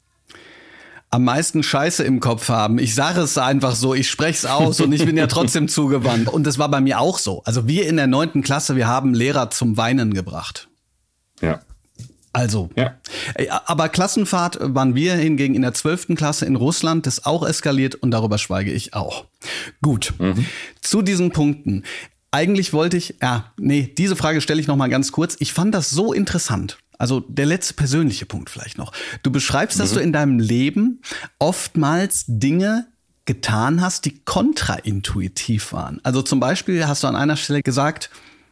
Speaker 2: am meisten Scheiße im Kopf haben. Ich sage es einfach so, ich spreche es aus und ich bin ja trotzdem zugewandt. Und das war bei mir auch so. Also wir in der 9. Klasse, wir haben Lehrer zum Weinen gebracht.
Speaker 1: Ja.
Speaker 2: Also, ja. Aber Klassenfahrt waren wir hingegen in der 12. Klasse in Russland, das auch eskaliert, und darüber schweige ich auch. Gut, zu diesen Punkten. Eigentlich wollte ich, diese Frage stelle ich noch mal ganz kurz. Ich fand das so interessant. Also der letzte persönliche Punkt vielleicht noch. Du beschreibst, dass du in deinem Leben oftmals Dinge getan hast, die kontraintuitiv waren. Also zum Beispiel hast du an einer Stelle gesagt,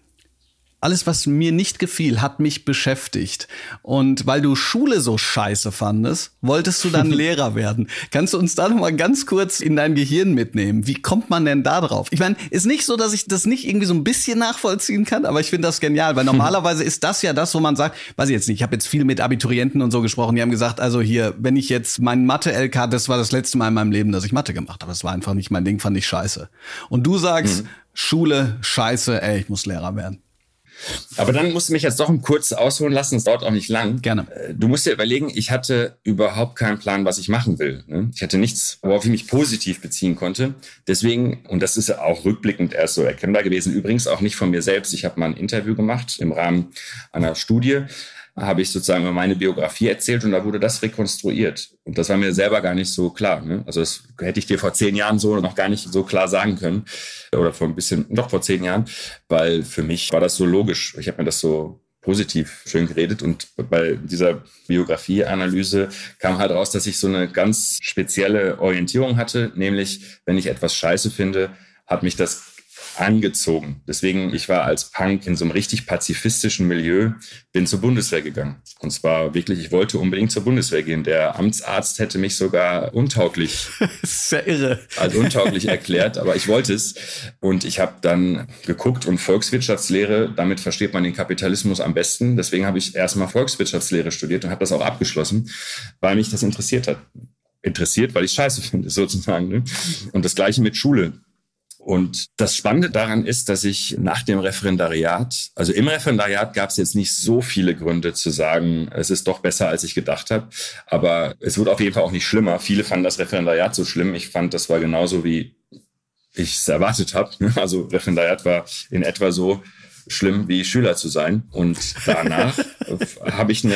Speaker 2: alles, was mir nicht gefiel, hat mich beschäftigt. Und weil du Schule so scheiße fandest, wolltest du dann Lehrer werden. Kannst du uns da noch mal ganz kurz in dein Gehirn mitnehmen? Wie kommt man denn da drauf? Ich meine, ist nicht so, dass ich das nicht irgendwie so ein bisschen nachvollziehen kann, aber ich finde das genial, weil normalerweise ist das ja das, wo man sagt, weiß ich jetzt nicht, ich habe jetzt viel mit Abiturienten und so gesprochen, die haben gesagt, also hier, wenn ich jetzt meinen Mathe-LK, das war das letzte Mal in meinem Leben, dass ich Mathe gemacht habe. Das war einfach nicht mein Ding, fand ich scheiße. Und du sagst, Schule, scheiße, ich muss Lehrer werden.
Speaker 1: Aber dann musst du mich jetzt doch kurz ausholen lassen, es dauert auch nicht lang.
Speaker 2: Gerne.
Speaker 1: Du musst dir überlegen, ich hatte überhaupt keinen Plan, was ich machen will. Ne? Ich hatte nichts, worauf ich mich positiv beziehen konnte. Deswegen, und das ist ja auch rückblickend erst so erkennbar gewesen, übrigens auch nicht von mir selbst. Ich habe mal ein Interview gemacht im Rahmen einer Studie, habe ich sozusagen über meine Biografie erzählt und da wurde das rekonstruiert. Und das war mir selber gar nicht so klar. Ne? Also das hätte ich dir vor 10 Jahren so noch gar nicht so klar sagen können. Oder vor 10 Jahren. Weil für mich war das so logisch. Ich habe mir das so positiv schön geredet. Und bei dieser Biografieanalyse kam halt raus, dass ich so eine ganz spezielle Orientierung hatte. Nämlich, wenn ich etwas scheiße finde, hat mich das angezogen. Deswegen, ich war als Punk in so einem richtig pazifistischen Milieu, bin zur Bundeswehr gegangen. Und zwar wirklich, ich wollte unbedingt zur Bundeswehr gehen. Der Amtsarzt hätte mich sogar untauglich,
Speaker 2: sehr irre,
Speaker 1: als untauglich erklärt, aber ich wollte es. Und ich habe dann geguckt und Volkswirtschaftslehre, damit versteht man den Kapitalismus am besten. Deswegen habe ich erstmal Volkswirtschaftslehre studiert und habe das auch abgeschlossen, weil mich das interessiert hat. Interessiert, weil ich scheiße finde, sozusagen. Ne? Und das Gleiche mit Schule. Und das Spannende daran ist, dass ich nach dem Referendariat, also im Referendariat gab es jetzt nicht so viele Gründe zu sagen, es ist doch besser, als ich gedacht habe. Aber es wurde auf jeden Fall auch nicht schlimmer. Viele fanden das Referendariat so schlimm. Ich fand, das war genauso, wie ich es erwartet habe. Also Referendariat war in etwa so schlimm wie Schüler zu sein. Und danach habe ich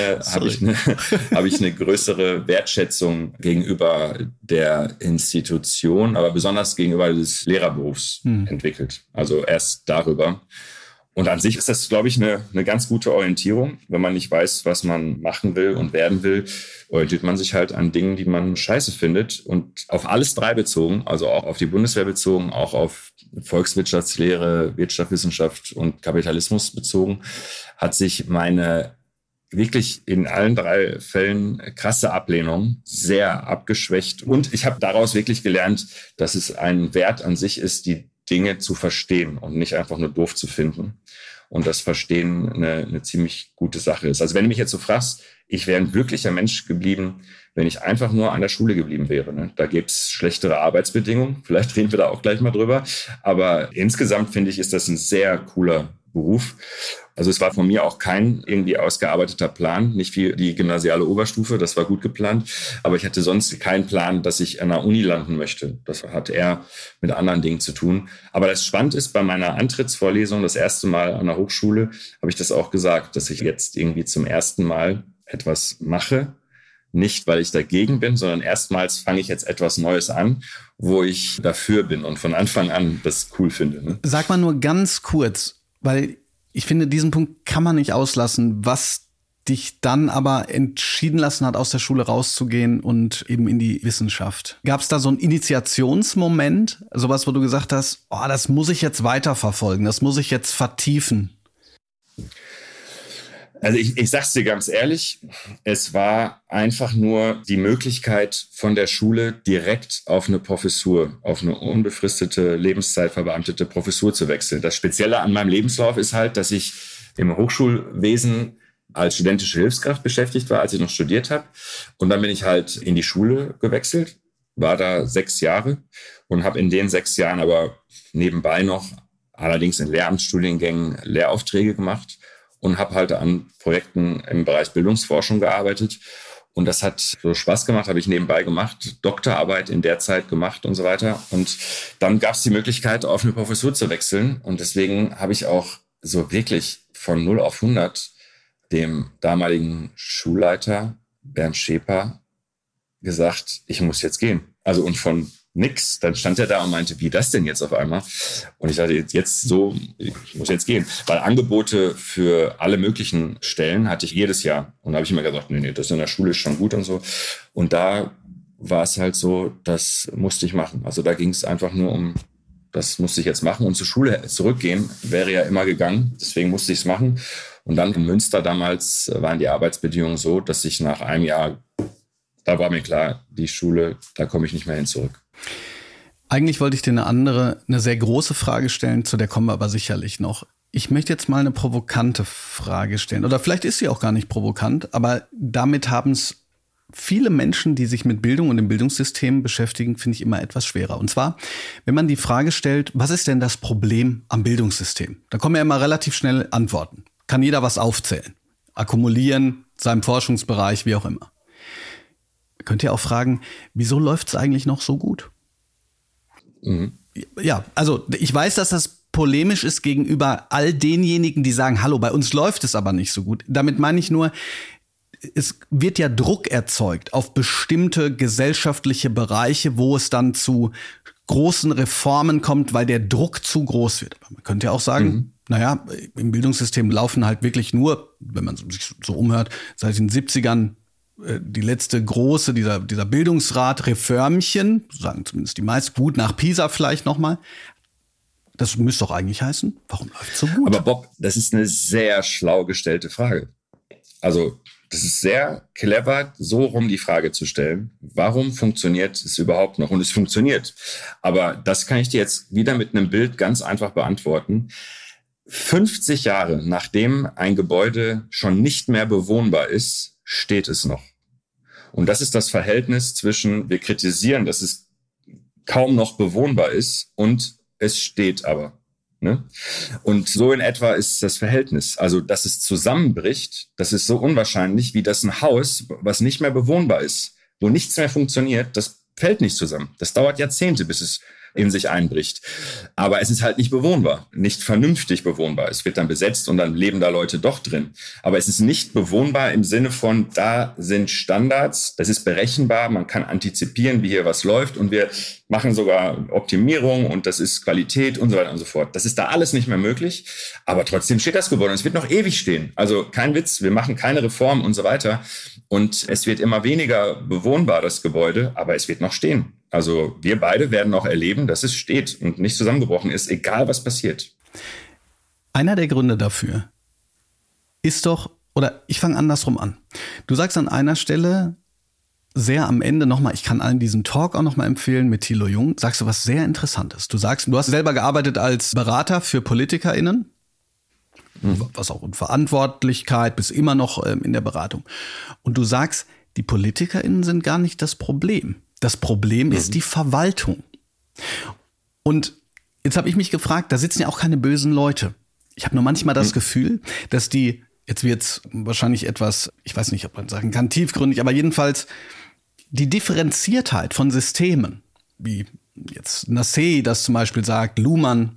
Speaker 1: eine größere Wertschätzung gegenüber der Institution, aber besonders gegenüber des Lehrerberufs entwickelt. Also erst darüber. Und an sich ist das, glaube ich, eine ganz gute Orientierung. Wenn man nicht weiß, was man machen will und werden will, orientiert man sich halt an Dingen, die man scheiße findet. Und auf alles 3 bezogen, also auch auf die Bundeswehr bezogen, auch auf Volkswirtschaftslehre, Wirtschaftswissenschaft und Kapitalismus bezogen, hat sich meine wirklich in allen 3 Fällen krasse Ablehnung sehr abgeschwächt. Und ich habe daraus wirklich gelernt, dass es ein Wert an sich ist, die Dinge zu verstehen und nicht einfach nur doof zu finden. Und das Verstehen eine ziemlich gute Sache ist. Also wenn du mich jetzt so fragst, ich wäre ein wirklicher Mensch geblieben, wenn ich einfach nur an der Schule geblieben wäre. Ne? Da gibt's schlechtere Arbeitsbedingungen. Vielleicht reden wir da auch gleich mal drüber. Aber insgesamt finde ich, ist das ein sehr cooler Beruf. Also es war von mir auch kein irgendwie ausgearbeiteter Plan, nicht wie die gymnasiale Oberstufe, das war gut geplant, aber ich hatte sonst keinen Plan, dass ich an der Uni landen möchte. Das hat eher mit anderen Dingen zu tun. Aber das Spannende ist, bei meiner Antrittsvorlesung, das erste Mal an der Hochschule, habe ich das auch gesagt, dass ich jetzt irgendwie zum ersten Mal etwas mache, nicht weil ich dagegen bin, sondern erstmals fange ich jetzt etwas Neues an, wo ich dafür bin und von Anfang an das cool finde. Ne?
Speaker 2: Sag mal nur ganz kurz, weil ich finde, diesen Punkt kann man nicht auslassen, was dich dann aber entschieden lassen hat, aus der Schule rauszugehen und eben in die Wissenschaft. Gab es da so einen Initiationsmoment, sowas, wo du gesagt hast, oh, das muss ich jetzt weiterverfolgen, das muss ich jetzt vertiefen?
Speaker 1: Also ich sag's dir ganz ehrlich, es war einfach nur die Möglichkeit von der Schule direkt auf eine Professur, auf eine unbefristete, lebenszeitverbeamtete Professur zu wechseln. Das Spezielle an meinem Lebenslauf ist halt, dass ich im Hochschulwesen als studentische Hilfskraft beschäftigt war, als ich noch studiert habe. Und dann bin ich halt in die Schule gewechselt, war da 6 Jahre und habe in den 6 Jahren aber nebenbei noch, allerdings in Lehramtsstudiengängen, Lehraufträge gemacht. Und habe halt an Projekten im Bereich Bildungsforschung gearbeitet. Und das hat so Spaß gemacht, habe ich nebenbei gemacht, Doktorarbeit in der Zeit gemacht und so weiter. Und dann gab es die Möglichkeit, auf eine Professur zu wechseln. Und deswegen habe ich auch so wirklich von 0 auf 100 dem damaligen Schulleiter Bernd Scheper gesagt, ich muss jetzt gehen. Also und von nix. Dann stand er da und meinte, wie das denn jetzt auf einmal? Und ich dachte, jetzt so, ich muss jetzt gehen. Weil Angebote für alle möglichen Stellen hatte ich jedes Jahr. Und da habe ich immer gesagt, nee, das in der Schule ist schon gut und so. Und da war es halt so, das musste ich machen. Also da ging es einfach nur um, das musste ich jetzt machen. Und zur Schule zurückgehen wäre ja immer gegangen. Deswegen musste ich es machen. Und dann in Münster damals waren die Arbeitsbedingungen so, dass ich nach einem Jahr, da war mir klar, die Schule, da komme ich nicht mehr hin zurück.
Speaker 2: Eigentlich wollte ich dir eine sehr große Frage stellen, zu der kommen wir aber sicherlich noch. Ich möchte jetzt mal eine provokante Frage stellen. Oder vielleicht ist sie auch gar nicht provokant, aber damit haben es viele Menschen, die sich mit Bildung und dem Bildungssystem beschäftigen, finde ich immer etwas schwerer. Und zwar, wenn man die Frage stellt, was ist denn das Problem am Bildungssystem? Da kommen ja immer relativ schnell Antworten. Kann jeder was aufzählen, akkumulieren, seinem Forschungsbereich, wie auch immer. Könnt ihr auch fragen, wieso läuft es eigentlich noch so gut? Mhm. Ja, also ich weiß, dass das polemisch ist gegenüber all denjenigen, die sagen, hallo, bei uns läuft es aber nicht so gut. Damit meine ich nur, es wird ja Druck erzeugt auf bestimmte gesellschaftliche Bereiche, wo es dann zu großen Reformen kommt, weil der Druck zu groß wird. Aber man könnte ja auch sagen, naja, im Bildungssystem laufen halt wirklich nur, wenn man sich so umhört, seit den 70ern die letzte große, dieser Bildungsrat, Reformchen, sagen zumindest die meisten, gut, nach Pisa vielleicht nochmal. Das müsste doch eigentlich heißen, warum läuft es so gut?
Speaker 1: Aber Bob, das ist eine sehr schlau gestellte Frage. Also das ist sehr clever, so rum die Frage zu stellen, warum funktioniert es überhaupt noch? Und es funktioniert. Aber das kann ich dir jetzt wieder mit einem Bild ganz einfach beantworten. 50 Jahre nachdem ein Gebäude schon nicht mehr bewohnbar ist, steht es noch. Und das ist das Verhältnis zwischen, wir kritisieren, dass es kaum noch bewohnbar ist und es steht aber. Ne? Und so in etwa ist das Verhältnis. Also, dass es zusammenbricht, das ist so unwahrscheinlich, wie dass ein Haus, was nicht mehr bewohnbar ist, wo nichts mehr funktioniert, das fällt nicht zusammen. Das dauert Jahrzehnte, bis es in sich einbricht. Aber es ist halt nicht bewohnbar, nicht vernünftig bewohnbar. Es wird dann besetzt und dann leben da Leute doch drin. Aber es ist nicht bewohnbar im Sinne von, da sind Standards, das ist berechenbar, man kann antizipieren, wie hier was läuft und wir machen sogar Optimierung und das ist Qualität und so weiter und so fort. Das ist da alles nicht mehr möglich, aber trotzdem steht das Gebäude und es wird noch ewig stehen. Also kein Witz, wir machen keine Reform und so weiter und es wird immer weniger bewohnbar, das Gebäude, aber es wird noch stehen. Also wir beide werden noch erleben, dass es steht und nicht zusammengebrochen ist, egal was passiert.
Speaker 2: Einer der Gründe dafür ist doch, oder ich fange andersrum an. Du sagst an einer Stelle sehr am Ende nochmal, ich kann allen diesen Talk auch nochmal empfehlen mit Thilo Jung, sagst du was sehr Interessantes. Du sagst, du hast selber gearbeitet als Berater für PolitikerInnen, was auch in Verantwortlichkeit, bist immer noch in der Beratung. Und du sagst, die PolitikerInnen sind gar nicht das Problem. Das Problem ist die Verwaltung. Und jetzt habe ich mich gefragt, da sitzen ja auch keine bösen Leute. Ich habe nur manchmal das Gefühl, dass die, jetzt wird's wahrscheinlich etwas, ich weiß nicht, ob man sagen kann, tiefgründig, aber jedenfalls die Differenziertheit von Systemen, wie jetzt Nassé das zum Beispiel sagt, Luhmann,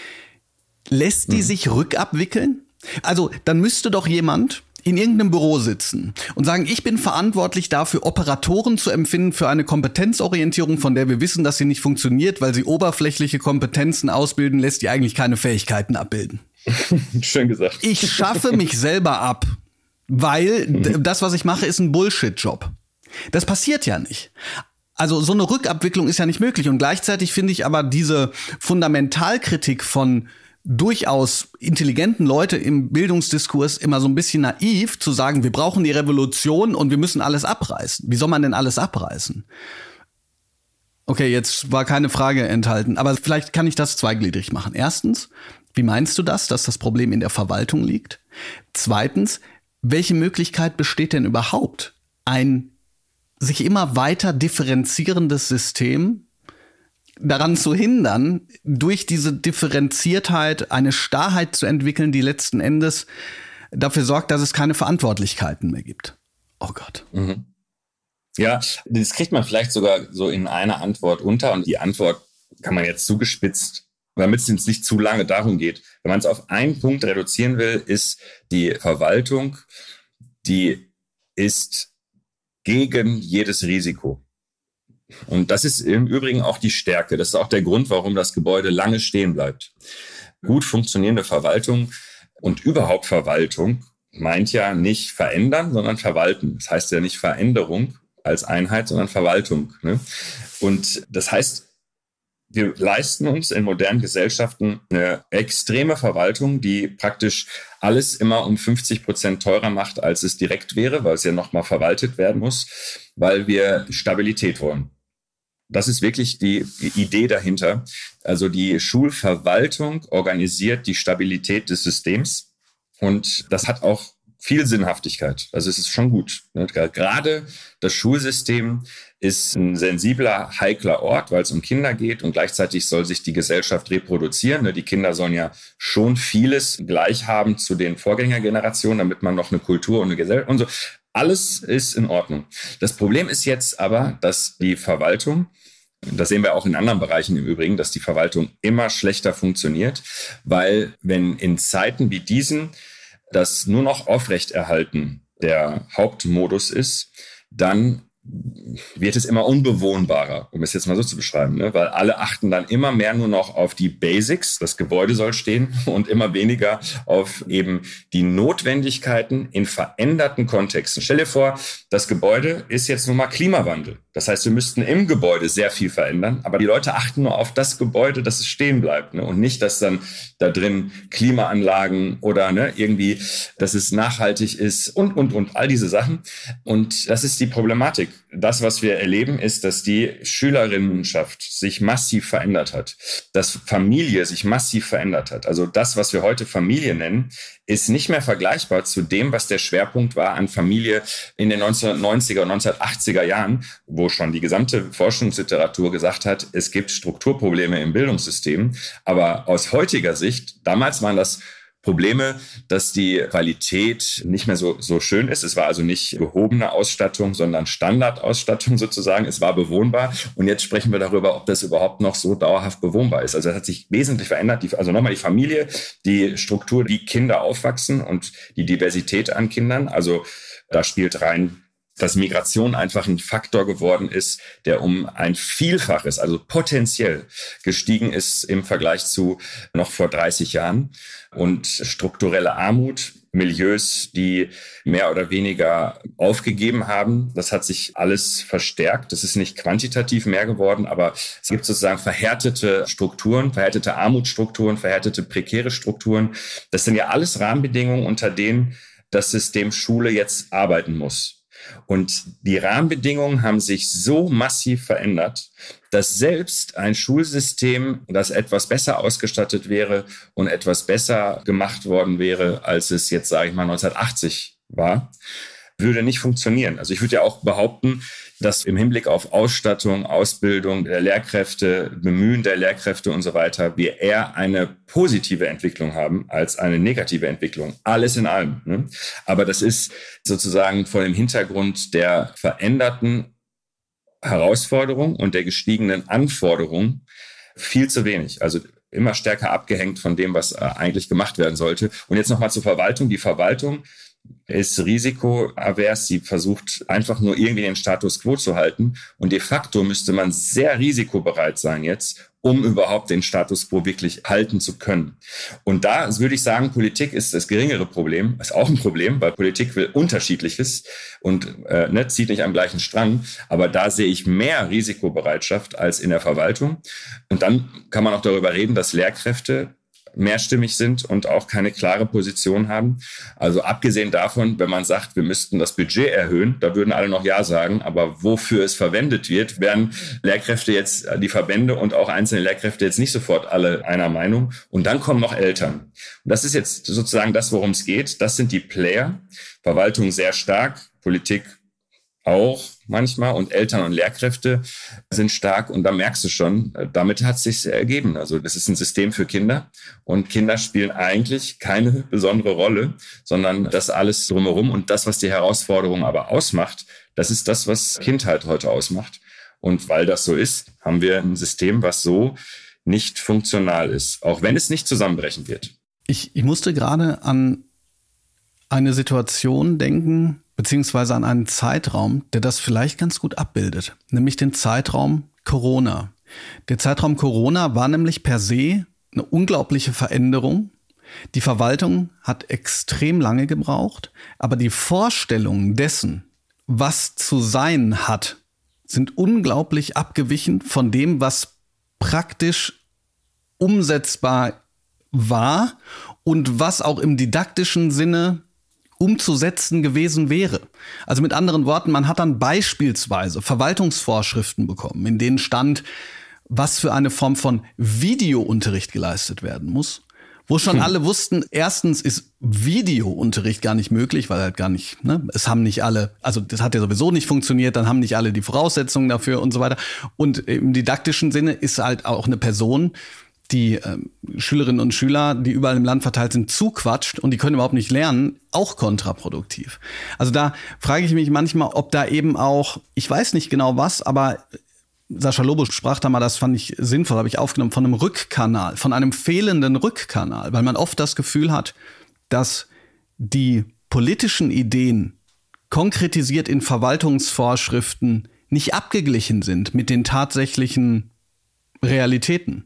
Speaker 2: lässt die sich rückabwickeln? Also dann müsste doch jemand in irgendeinem Büro sitzen und sagen, ich bin verantwortlich dafür, Operatoren zu empfinden für eine Kompetenzorientierung, von der wir wissen, dass sie nicht funktioniert, weil sie oberflächliche Kompetenzen ausbilden lässt, die eigentlich keine Fähigkeiten abbilden.
Speaker 1: Schön gesagt.
Speaker 2: Ich schaffe mich selber ab. weil das, was ich mache, ist ein Bullshit-Job. Das passiert ja nicht. Also so eine Rückabwicklung ist ja nicht möglich. Und gleichzeitig finde ich aber diese Fundamentalkritik von durchaus intelligenten Leute im Bildungsdiskurs immer so ein bisschen naiv, zu sagen, wir brauchen die Revolution und wir müssen alles abreißen. Wie soll man denn alles abreißen? Okay, jetzt war keine Frage enthalten, aber vielleicht kann ich das zweigliedrig machen. Erstens, wie meinst du das, dass das Problem in der Verwaltung liegt? Zweitens, welche Möglichkeit besteht denn überhaupt, ein sich immer weiter differenzierendes System daran zu hindern, durch diese Differenziertheit eine Starrheit zu entwickeln, die letzten Endes dafür sorgt, dass es keine Verantwortlichkeiten mehr gibt? Oh Gott.
Speaker 1: Mhm. Ja, das kriegt man vielleicht sogar so in einer Antwort unter. Und die Antwort kann man jetzt zugespitzt, damit es nicht zu lange darum geht. Wenn man es auf einen Punkt reduzieren will, ist die Verwaltung, die ist gegen jedes Risiko. Und das ist im Übrigen auch die Stärke. Das ist auch der Grund, warum das Gebäude lange stehen bleibt. Gut funktionierende Verwaltung und überhaupt Verwaltung meint ja nicht verändern, sondern verwalten. Das heißt ja nicht Veränderung als Einheit, sondern Verwaltung. Ne? Und das heißt, wir leisten uns in modernen Gesellschaften eine extreme Verwaltung, die praktisch alles immer um 50% teurer macht, als es direkt wäre, weil es ja nochmal verwaltet werden muss, weil wir Stabilität wollen. Das ist wirklich die Idee dahinter. Also die Schulverwaltung organisiert die Stabilität des Systems und das hat auch viel Sinnhaftigkeit. Also es ist schon gut. Gerade das Schulsystem ist ein sensibler, heikler Ort, weil es um Kinder geht und gleichzeitig soll sich die Gesellschaft reproduzieren. Die Kinder sollen ja schon vieles gleich haben zu den Vorgängergenerationen, damit man noch eine Kultur und eine Gesellschaft und so. Alles ist in Ordnung. Das Problem ist jetzt aber, dass die Verwaltung, das sehen wir auch in anderen Bereichen im Übrigen, dass die Verwaltung immer schlechter funktioniert, weil wenn in Zeiten wie diesen das nur noch Aufrechterhalten der Hauptmodus ist, dann wird es immer unbewohnbarer, um es jetzt mal so zu beschreiben, ne? Weil alle achten dann immer mehr nur noch auf die Basics, das Gebäude soll stehen, und immer weniger auf eben die Notwendigkeiten in veränderten Kontexten. Stell dir vor, das Gebäude ist jetzt nun mal Klimawandel. Das heißt, wir müssten im Gebäude sehr viel verändern, aber die Leute achten nur auf das Gebäude, dass es stehen bleibt, ne? Und nicht, dass dann da drin Klimaanlagen oder ne, irgendwie, dass es nachhaltig ist und all diese Sachen. Und das ist die Problematik. Das, was wir erleben, ist, dass die Schülerinnenschaft sich massiv verändert hat, dass Familie sich massiv verändert hat. Also das, was wir heute Familie nennen, ist nicht mehr vergleichbar zu dem, was der Schwerpunkt war an Familie in den 1990er und 1980er Jahren, wo schon die gesamte Forschungsliteratur gesagt hat, es gibt Strukturprobleme im Bildungssystem. Aber aus heutiger Sicht, damals waren das Probleme, dass die Qualität nicht mehr so schön ist. Es war also nicht gehobene Ausstattung, sondern Standardausstattung sozusagen. Es war bewohnbar. Und jetzt sprechen wir darüber, ob das überhaupt noch so dauerhaft bewohnbar ist. Also das hat sich wesentlich verändert. Also nochmal die Familie, die Struktur, wie Kinder aufwachsen und die Diversität an Kindern. Also da spielt rein, dass Migration einfach ein Faktor geworden ist, der um ein Vielfaches, also potenziell gestiegen ist im Vergleich zu noch vor 30 Jahren. Und strukturelle Armut, Milieus, die mehr oder weniger aufgegeben haben, das hat sich alles verstärkt. Das ist nicht quantitativ mehr geworden, aber es gibt sozusagen verhärtete Strukturen, verhärtete Armutsstrukturen, verhärtete prekäre Strukturen. Das sind ja alles Rahmenbedingungen, unter denen das System Schule jetzt arbeiten muss. Und die Rahmenbedingungen haben sich so massiv verändert, dass selbst ein Schulsystem, das etwas besser ausgestattet wäre und etwas besser gemacht worden wäre, als es jetzt, sage ich mal, 1980 war, würde nicht funktionieren. Also ich würde ja auch behaupten, dass im Hinblick auf Ausstattung, Ausbildung der Lehrkräfte, Bemühen der Lehrkräfte und so weiter, wir eher eine positive Entwicklung haben als eine negative Entwicklung. Alles in allem. Ne? Aber das ist sozusagen vor dem Hintergrund der veränderten Herausforderung und der gestiegenen Anforderung viel zu wenig. Also immer stärker abgehängt von dem, was eigentlich gemacht werden sollte. Und jetzt nochmal zur Verwaltung. Die Verwaltung ist risikoavers. Sie versucht einfach nur irgendwie den Status quo zu halten. Und de facto müsste man sehr risikobereit sein jetzt, um überhaupt den Status quo wirklich halten zu können. Und da würde ich sagen, Politik ist das geringere Problem. Ist auch ein Problem, weil Politik will Unterschiedliches und zieht nicht am gleichen Strang. Aber da sehe ich mehr Risikobereitschaft als in der Verwaltung. Und dann kann man auch darüber reden, dass Lehrkräfte mehrstimmig sind und auch keine klare Position haben. Also abgesehen davon, wenn man sagt, wir müssten das Budget erhöhen, da würden alle noch Ja sagen, aber wofür es verwendet wird, werden Lehrkräfte jetzt, die Verbände und auch einzelne Lehrkräfte jetzt nicht sofort alle einer Meinung. Und dann kommen noch Eltern. Und das ist jetzt sozusagen das, worum es geht. Das sind die Player. Verwaltung sehr stark, Politik auch manchmal und Eltern und Lehrkräfte sind stark und da merkst du schon, damit hat es sich ergeben. Also das ist ein System für Kinder und Kinder spielen eigentlich keine besondere Rolle, sondern das alles drumherum und das, was die Herausforderung aber ausmacht, das ist das, was Kindheit heute ausmacht. Und weil das so ist, haben wir ein System, was so nicht funktional ist, auch wenn es nicht zusammenbrechen wird.
Speaker 2: Ich musste gerade an eine Situation denken, beziehungsweise an einen Zeitraum, der das vielleicht ganz gut abbildet, nämlich den Zeitraum Corona. Der Zeitraum Corona war nämlich per se eine unglaubliche Veränderung. Die Verwaltung hat extrem lange gebraucht, aber die Vorstellungen dessen, was zu sein hat, sind unglaublich abgewichen von dem, was praktisch umsetzbar war und was auch im didaktischen Sinne umzusetzen gewesen wäre. Also mit anderen Worten, man hat dann beispielsweise Verwaltungsvorschriften bekommen, in denen stand, was für eine Form von Videounterricht geleistet werden muss, wo schon alle wussten, erstens ist Videounterricht gar nicht möglich, weil halt gar nicht, es haben nicht alle, also das hat ja sowieso nicht funktioniert, dann haben nicht alle die Voraussetzungen dafür und so weiter. Und im didaktischen Sinne ist halt auch eine Person, die Schülerinnen und Schüler, die überall im Land verteilt sind, zuquatscht und die können überhaupt nicht lernen, auch kontraproduktiv. Also da frage ich mich manchmal, ob da eben auch, ich weiß nicht genau was, aber Sascha Lobo sprach da mal, das fand ich sinnvoll, habe ich aufgenommen, von einem Rückkanal, von einem fehlenden Rückkanal, weil man oft das Gefühl hat, dass die politischen Ideen konkretisiert in Verwaltungsvorschriften nicht abgeglichen sind mit den tatsächlichen Realitäten.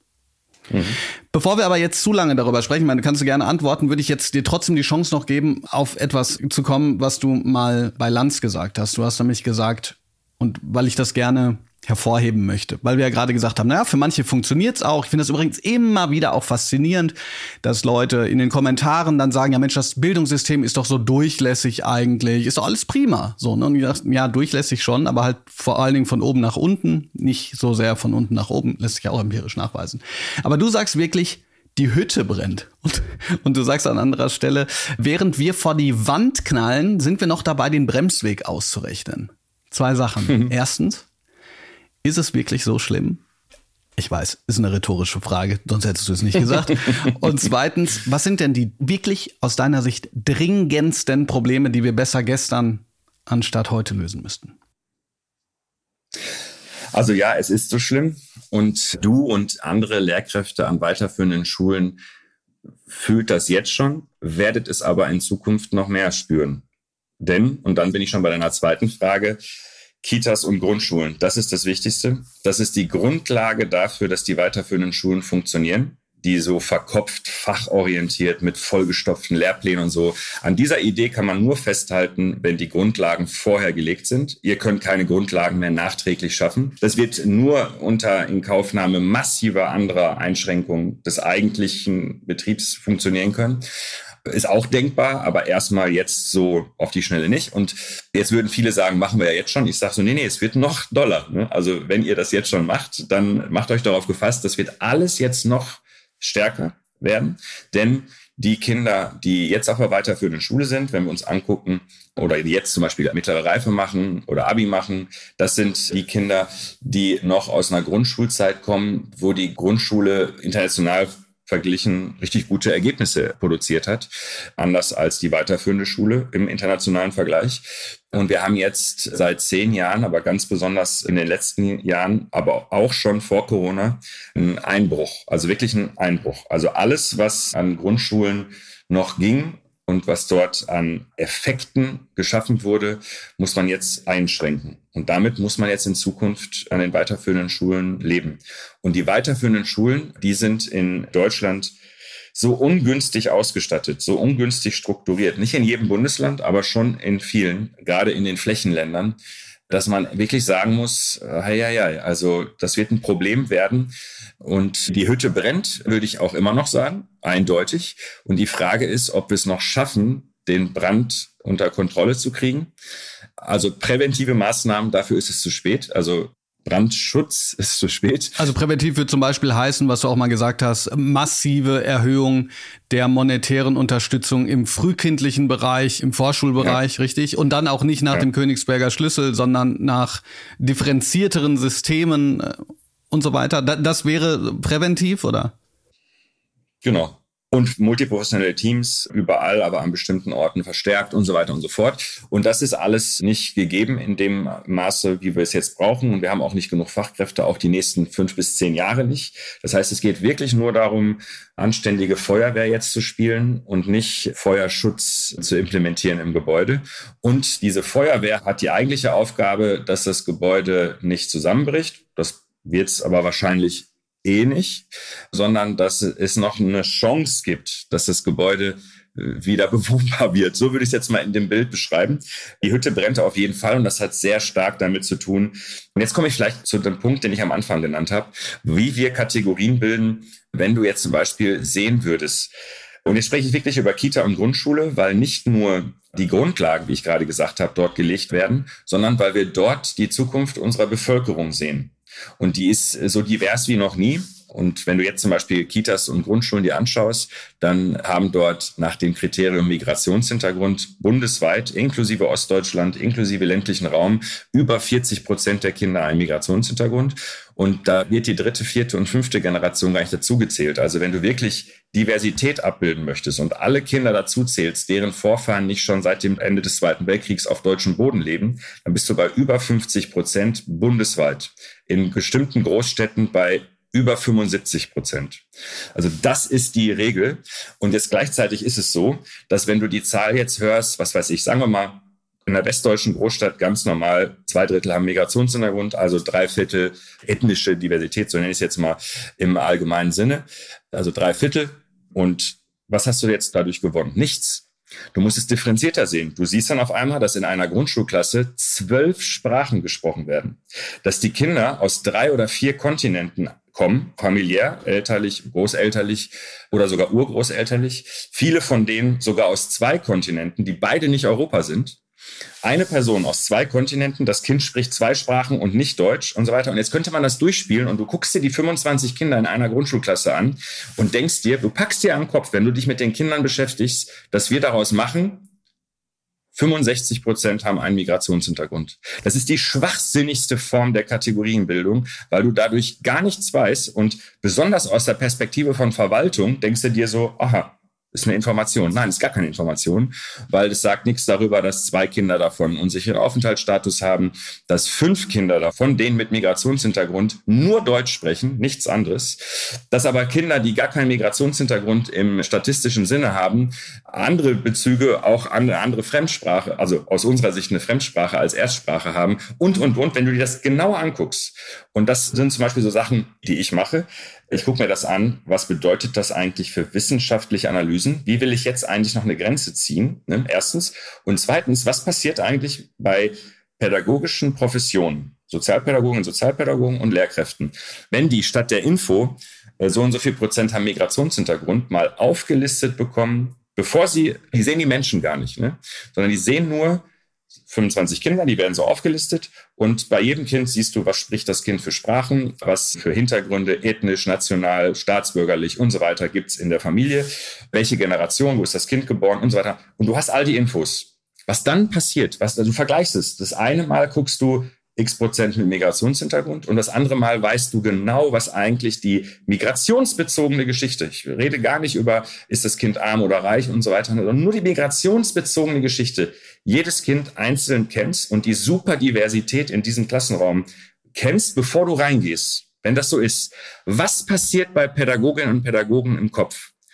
Speaker 2: Bevor wir aber jetzt zu lange darüber sprechen, meine, kannst du gerne antworten, würde ich jetzt dir trotzdem die Chance noch geben, auf etwas zu kommen, was du mal bei Lanz gesagt hast. Du hast nämlich gesagt, und weil ich das gerne hervorheben möchte, weil wir ja gerade gesagt haben, naja, für manche funktioniert's auch. Ich finde das übrigens immer wieder auch faszinierend, dass Leute in den Kommentaren dann sagen, ja Mensch, das Bildungssystem ist doch so durchlässig eigentlich, ist doch alles prima. So, ne? Und ich dachte, ja, durchlässig schon, aber halt vor allen Dingen von oben nach unten, nicht so sehr von unten nach oben, lässt sich ja auch empirisch nachweisen. Aber du sagst wirklich, die Hütte brennt. Und du sagst an anderer Stelle, während wir vor die Wand knallen, sind wir noch dabei, den Bremsweg auszurechnen. 2 Sachen. Erstens, ist es wirklich so schlimm? Ich weiß, ist eine rhetorische Frage, sonst hättest du es nicht gesagt. Und zweitens, was sind denn die wirklich aus deiner Sicht dringendsten Probleme, die wir besser gestern anstatt heute lösen müssten?
Speaker 1: Also ja, es ist so schlimm. Und du und andere Lehrkräfte an weiterführenden Schulen fühlt das jetzt schon, werdet es aber in Zukunft noch mehr spüren. Denn, und dann bin ich schon bei deiner zweiten Frage, Kitas und Grundschulen, das ist das Wichtigste. Das ist die Grundlage dafür, dass die weiterführenden Schulen funktionieren, die so verkopft, fachorientiert mit vollgestopften Lehrplänen und so. An dieser Idee kann man nur festhalten, wenn die Grundlagen vorher gelegt sind. Ihr könnt keine Grundlagen mehr nachträglich schaffen. Das wird nur unter Inkaufnahme massiver anderer Einschränkungen des eigentlichen Betriebs funktionieren können. Ist auch denkbar, aber erstmal jetzt so auf die Schnelle nicht. Und jetzt würden viele sagen, machen wir ja jetzt schon. Ich sage so, nee, es wird noch doller. Ne? Also wenn ihr das jetzt schon macht, dann macht euch darauf gefasst, das wird alles jetzt noch stärker werden. Denn die Kinder, die jetzt auf der weiterführenden Schule sind, wenn wir uns angucken, oder die jetzt zum Beispiel mittlere Reife machen oder Abi machen, das sind die Kinder, die noch aus einer Grundschulzeit kommen, wo die Grundschule international verglichen richtig gute Ergebnisse produziert hat, anders als die weiterführende Schule im internationalen Vergleich. Und wir haben jetzt seit 10 Jahren, aber ganz besonders in den letzten Jahren, aber auch schon vor Corona, einen Einbruch, also wirklich einen Einbruch. Also alles, was an Grundschulen noch ging, und was dort an Effekten geschaffen wurde, muss man jetzt einschränken. Und damit muss man jetzt in Zukunft an den weiterführenden Schulen leben. Und die weiterführenden Schulen, die sind in Deutschland so ungünstig ausgestattet, so ungünstig strukturiert. Nicht in jedem Bundesland, aber schon in vielen, gerade in den Flächenländern, dass man wirklich sagen muss, also das wird ein Problem werden. Und die Hütte brennt, würde ich auch immer noch sagen, eindeutig. Und die Frage ist, ob wir es noch schaffen, den Brand unter Kontrolle zu kriegen. Also präventive Maßnahmen, dafür ist es zu spät. Also Brandschutz ist zu spät.
Speaker 2: Also präventiv wird zum Beispiel heißen, was du auch mal gesagt hast, massive Erhöhung der monetären Unterstützung im frühkindlichen Bereich, im Vorschulbereich, richtig? Und dann auch nicht nach dem Königsberger Schlüssel, sondern nach differenzierteren Systemen und so weiter. Das wäre präventiv, oder?
Speaker 1: Genau. Und multiprofessionelle Teams überall, aber an bestimmten Orten verstärkt und so weiter und so fort. Und das ist alles nicht gegeben in dem Maße, wie wir es jetzt brauchen. Und wir haben auch nicht genug Fachkräfte, auch die nächsten 5 bis 10 Jahre nicht. Das heißt, es geht wirklich nur darum, anständige Feuerwehr jetzt zu spielen und nicht Feuerschutz zu implementieren im Gebäude. Und diese Feuerwehr hat die eigentliche Aufgabe, dass das Gebäude nicht zusammenbricht. Das wird es aber wahrscheinlich nicht, sondern dass es noch eine Chance gibt, dass das Gebäude wieder bewohnbar wird. So würde ich es jetzt mal in dem Bild beschreiben. Die Hütte brennt auf jeden Fall und das hat sehr stark damit zu tun. Und jetzt komme ich vielleicht zu dem Punkt, den ich am Anfang genannt habe, wie wir Kategorien bilden, wenn du jetzt zum Beispiel sehen würdest. Und jetzt spreche ich wirklich über Kita und Grundschule, weil nicht nur die Grundlagen, wie ich gerade gesagt habe, dort gelegt werden, sondern weil wir dort die Zukunft unserer Bevölkerung sehen. Und die ist so divers wie noch nie. Und wenn du jetzt zum Beispiel Kitas und Grundschulen dir anschaust, dann haben dort nach dem Kriterium Migrationshintergrund bundesweit, inklusive Ostdeutschland, inklusive ländlichen Raum, über 40% der Kinder einen Migrationshintergrund. Und da wird die 3., 4. und 5. Generation gar nicht dazugezählt. Also wenn du wirklich Diversität abbilden möchtest und alle Kinder dazuzählst, deren Vorfahren nicht schon seit dem Ende des Zweiten Weltkriegs auf deutschem Boden leben, dann bist du bei über 50% bundesweit. In bestimmten Großstädten bei über 75%. Also das ist die Regel. Und jetzt gleichzeitig ist es so, dass wenn du die Zahl jetzt hörst, was weiß ich, sagen wir mal, in der westdeutschen Großstadt ganz normal, 2/3 haben Migrationshintergrund, also 3/4 ethnische Diversität, so nenne ich es jetzt mal im allgemeinen Sinne. Also 3/4. Und was hast du jetzt dadurch gewonnen? Nichts. Du musst es differenzierter sehen. Du siehst dann auf einmal, dass in einer Grundschulklasse 12 Sprachen gesprochen werden. Dass die Kinder aus 3 oder 4 Kontinenten kommen, familiär, elterlich, großelterlich oder sogar urgroßelterlich. Viele von denen sogar aus 2 Kontinenten, die beide nicht Europa sind. Eine Person aus 2 Kontinenten, das Kind spricht 2 Sprachen und nicht Deutsch und so weiter. Und jetzt könnte man das durchspielen und du guckst dir die 25 Kinder in einer Grundschulklasse an und denkst dir, du packst dir am Kopf, wenn du dich mit den Kindern beschäftigst, dass wir daraus machen, 65% haben einen Migrationshintergrund. Das ist die schwachsinnigste Form der Kategorienbildung, weil du dadurch gar nichts weißt und besonders aus der Perspektive von Verwaltung denkst du dir so, aha, ist eine Information. Nein, ist gar keine Information, weil es sagt nichts darüber, dass 2 Kinder davon einen unsicheren Aufenthaltsstatus haben, dass 5 Kinder davon, denen mit Migrationshintergrund, nur Deutsch sprechen, nichts anderes, dass aber Kinder, die gar keinen Migrationshintergrund im statistischen Sinne haben, andere Bezüge, auch eine andere Fremdsprache, also aus unserer Sicht eine Fremdsprache als Erstsprache haben und, wenn du dir das genauer anguckst. Und das sind zum Beispiel so Sachen, die ich mache. Ich gucke mir das an, was bedeutet das eigentlich für wissenschaftliche Analysen? Wie will ich jetzt eigentlich noch eine Grenze ziehen? Ne? Erstens. Und zweitens, was passiert eigentlich bei pädagogischen Professionen, Sozialpädagogen und Lehrkräften, wenn die statt der Info so und so viel Prozent haben Migrationshintergrund mal aufgelistet bekommen, die sehen die Menschen gar nicht, ne? Sondern die sehen nur 25 Kinder, die werden so aufgelistet und bei jedem Kind siehst du, was spricht das Kind für Sprachen, was für Hintergründe, ethnisch, national, staatsbürgerlich und so weiter gibt's in der Familie, welche Generation, wo ist das Kind geboren und so weiter. Und du hast all die Infos. Was dann passiert, du vergleichst es. Das eine Mal guckst du x% mit Migrationshintergrund und das andere Mal weißt du genau, was eigentlich die migrationsbezogene Geschichte, ich rede gar nicht über, ist das Kind arm oder reich und so weiter, sondern nur die migrationsbezogene Geschichte, jedes Kind einzeln kennst und die Superdiversität in diesem Klassenraum kennst, bevor du reingehst. Wenn das so ist, was passiert bei Pädagoginnen und Pädagogen im Kopf?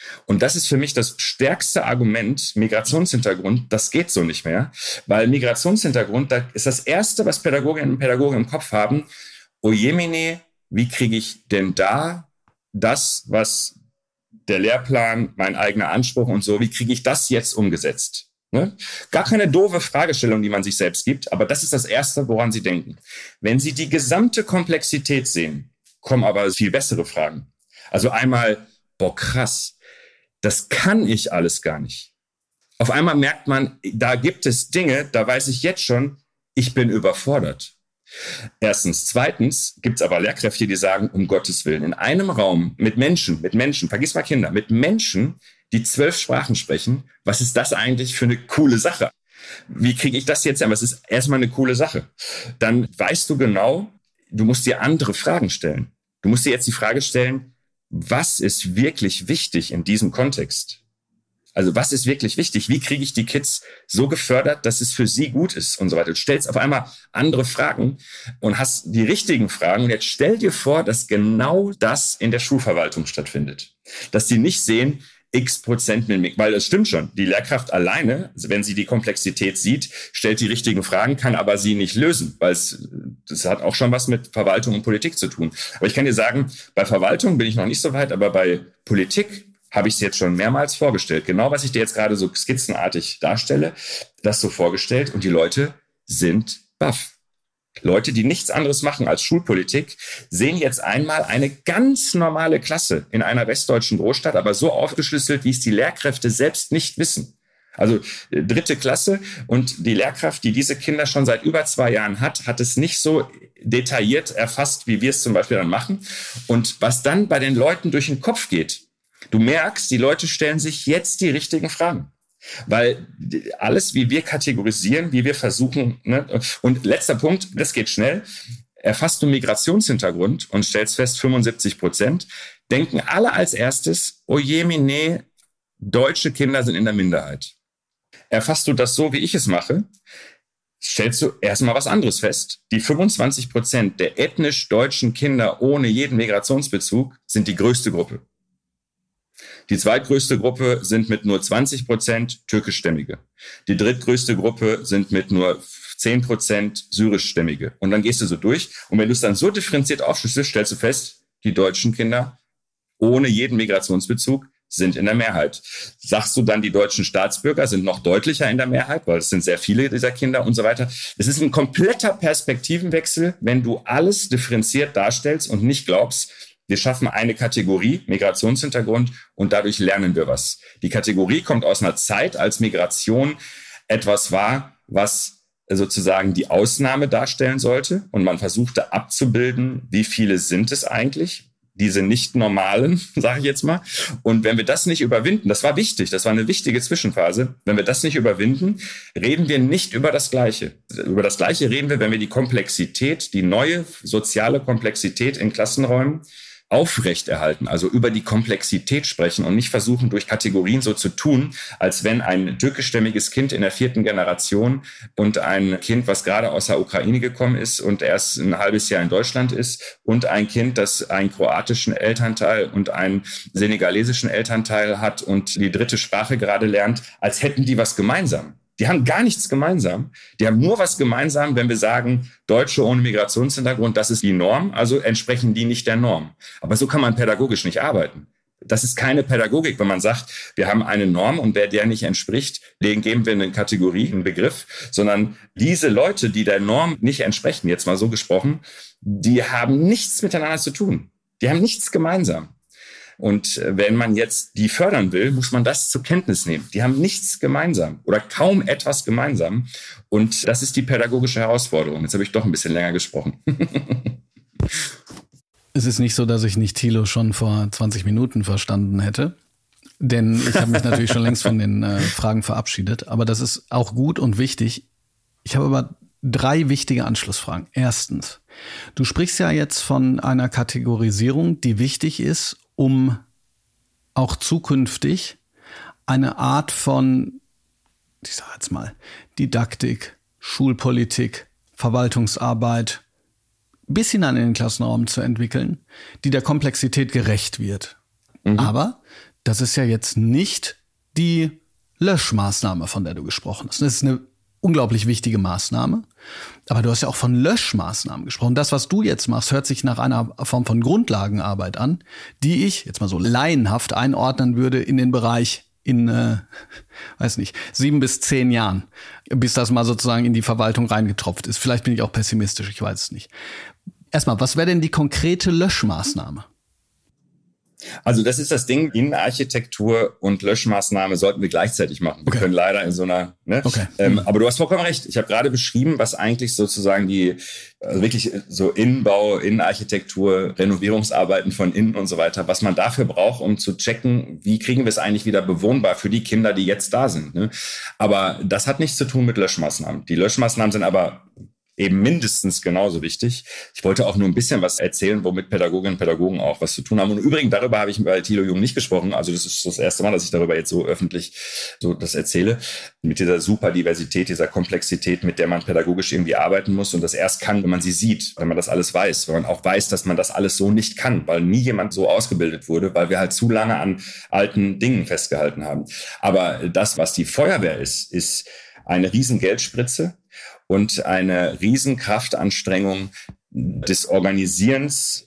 Speaker 1: Und das ist für mich das stärkste Argument, Migrationshintergrund, das geht so nicht mehr. Weil Migrationshintergrund, da ist das Erste, was Pädagoginnen und Pädagogen im Kopf haben, ojemine, wie kriege ich denn da das, was der Lehrplan, mein eigener Anspruch und so, wie kriege ich das jetzt umgesetzt? Ne? Gar keine doofe Fragestellung, die man sich selbst gibt, aber das ist das Erste, woran Sie denken. Wenn Sie die gesamte Komplexität sehen, kommen aber viel bessere Fragen. Also einmal, boah, krass, das kann ich alles gar nicht. Auf einmal merkt man, da gibt es Dinge, da weiß ich jetzt schon, ich bin überfordert. Erstens. Zweitens gibt es aber Lehrkräfte, die sagen, um Gottes Willen, in einem Raum mit Menschen, vergiss mal Kinder, mit Menschen, die 12 Sprachen sprechen, was ist das eigentlich für eine coole Sache? Wie kriege ich das jetzt an? Was ist erstmal eine coole Sache? Dann weißt du genau, du musst dir andere Fragen stellen. Du musst dir jetzt die Frage stellen, was ist wirklich wichtig in diesem Kontext? Also was ist wirklich wichtig? Wie kriege ich die Kids so gefördert, dass es für sie gut ist und so weiter? Du stellst auf einmal andere Fragen und hast die richtigen Fragen. Und jetzt stell dir vor, dass genau das in der Schulverwaltung stattfindet. Dass die nicht sehen, x% Mimik, weil es stimmt schon, die Lehrkraft alleine, wenn sie die Komplexität sieht, stellt die richtigen Fragen, kann aber sie nicht lösen, weil das hat auch schon was mit Verwaltung und Politik zu tun. Aber ich kann dir sagen, bei Verwaltung bin ich noch nicht so weit, aber bei Politik habe ich es jetzt schon mehrmals vorgestellt. Genau, was ich dir jetzt gerade so skizzenartig darstelle, das so vorgestellt und die Leute sind baff. Leute, die nichts anderes machen als Schulpolitik, sehen jetzt einmal eine ganz normale Klasse in einer westdeutschen Großstadt, aber so aufgeschlüsselt, wie es die Lehrkräfte selbst nicht wissen. Also 3. Klasse und die Lehrkraft, die diese Kinder schon seit über 2 Jahren hat es nicht so detailliert erfasst, wie wir es zum Beispiel dann machen. Und was dann bei den Leuten durch den Kopf geht, du merkst, die Leute stellen sich jetzt die richtigen Fragen. Weil alles, wie wir kategorisieren, wie wir versuchen, ne? Und letzter Punkt, das geht schnell, erfasst du Migrationshintergrund und stellst fest, 75% denken alle als erstes, ojemine, deutsche Kinder sind in der Minderheit. Erfasst du das so, wie ich es mache, stellst du erstmal was anderes fest. Die 25% der ethnisch deutschen Kinder ohne jeden Migrationsbezug sind die größte Gruppe. Die zweitgrößte Gruppe sind mit nur 20% türkischstämmige. Die drittgrößte Gruppe sind mit nur 10% syrischstämmige. Und dann gehst du so durch. Und wenn du es dann so differenziert aufschlüsselst, stellst du fest, die deutschen Kinder ohne jeden Migrationsbezug sind in der Mehrheit. Sagst du dann, die deutschen Staatsbürger sind noch deutlicher in der Mehrheit, weil es sind sehr viele dieser Kinder und so weiter. Es ist ein kompletter Perspektivenwechsel, wenn du alles differenziert darstellst und nicht glaubst, wir schaffen eine Kategorie, Migrationshintergrund, und dadurch lernen wir was. Die Kategorie kommt aus einer Zeit, als Migration etwas war, was sozusagen die Ausnahme darstellen sollte. Und man versuchte abzubilden, wie viele sind es eigentlich, diese nicht normalen, sage ich jetzt mal. Und wenn wir das nicht überwinden, das war wichtig, das war eine wichtige Zwischenphase, wenn wir das nicht überwinden, reden wir nicht über das Gleiche. Über das Gleiche reden wir, wenn wir die Komplexität, die neue soziale Komplexität in Klassenräumen aufrechterhalten, also über die Komplexität sprechen und nicht versuchen, durch Kategorien so zu tun, als wenn ein türkischstämmiges Kind in der 4. Generation und ein Kind, was gerade aus der Ukraine gekommen ist und erst ein halbes Jahr in Deutschland ist, und ein Kind, das einen kroatischen Elternteil und einen senegalesischen Elternteil hat und die 3. Sprache gerade lernt, als hätten die was gemeinsam. Die haben gar nichts gemeinsam. Die haben nur was gemeinsam, wenn wir sagen, Deutsche ohne Migrationshintergrund, das ist die Norm, also entsprechen die nicht der Norm. Aber so kann man pädagogisch nicht arbeiten. Das ist keine Pädagogik, wenn man sagt, wir haben eine Norm und wer der nicht entspricht, denen geben wir eine Kategorie, einen Begriff, sondern diese Leute, die der Norm nicht entsprechen, jetzt mal so gesprochen, die haben nichts miteinander zu tun. Die haben nichts gemeinsam. Und wenn man jetzt die fördern will, muss man das zur Kenntnis nehmen. Die haben nichts gemeinsam oder kaum etwas gemeinsam. Und das ist die pädagogische Herausforderung. Jetzt habe ich doch ein bisschen länger gesprochen.
Speaker 2: Es ist nicht so, dass ich nicht Thilo schon vor 20 Minuten verstanden hätte. Denn ich habe mich natürlich schon längst von den Fragen verabschiedet. Aber das ist auch gut und wichtig. Ich habe aber 3 wichtige Anschlussfragen. Erstens, du sprichst ja jetzt von einer Kategorisierung, die wichtig ist, um auch zukünftig eine Art von, ich sage jetzt mal, Didaktik, Schulpolitik, Verwaltungsarbeit bis hinein in den Klassenraum zu entwickeln, die der Komplexität gerecht wird. Aber das ist ja jetzt nicht die Löschmaßnahme, von der du gesprochen hast. Das ist eine unglaublich wichtige Maßnahme. Aber du hast ja auch von Löschmaßnahmen gesprochen. Das, was du jetzt machst, hört sich nach einer Form von Grundlagenarbeit an, die ich jetzt mal so laienhaft einordnen würde in den Bereich weiß nicht, 7 bis 10 Jahren, bis das mal sozusagen in die Verwaltung reingetropft ist. Vielleicht bin ich auch pessimistisch, ich weiß es nicht. Erstmal, was wäre denn die konkrete Löschmaßnahme?
Speaker 1: Also das ist das Ding, Innenarchitektur und Löschmaßnahme sollten wir gleichzeitig machen. Wir können leider in so einer,
Speaker 2: Okay.
Speaker 1: Aber du hast vollkommen recht. Ich habe gerade beschrieben, was eigentlich sozusagen also wirklich so Innenbau, Innenarchitektur, Renovierungsarbeiten von innen und so weiter, was man dafür braucht, um zu checken, wie kriegen wir es eigentlich wieder bewohnbar für die Kinder, die jetzt da sind. Ne? Aber das hat nichts zu tun mit Löschmaßnahmen. Die Löschmaßnahmen sind aber eben mindestens genauso wichtig. Ich wollte auch nur ein bisschen was erzählen, womit Pädagoginnen und Pädagogen auch was zu tun haben. Und übrigens, darüber habe ich bei Thilo Jung nicht gesprochen. Also das ist das erste Mal, dass ich darüber jetzt so öffentlich so das erzähle. Mit dieser Superdiversität, dieser Komplexität, mit der man pädagogisch irgendwie arbeiten muss und das erst kann, wenn man sie sieht, wenn man das alles weiß, wenn man auch weiß, dass man das alles so nicht kann, weil nie jemand so ausgebildet wurde, weil wir halt zu lange an alten Dingen festgehalten haben. Aber das, was die Feuerwehr ist eine riesen Geldspritze und eine riesen Kraftanstrengung des Organisierens,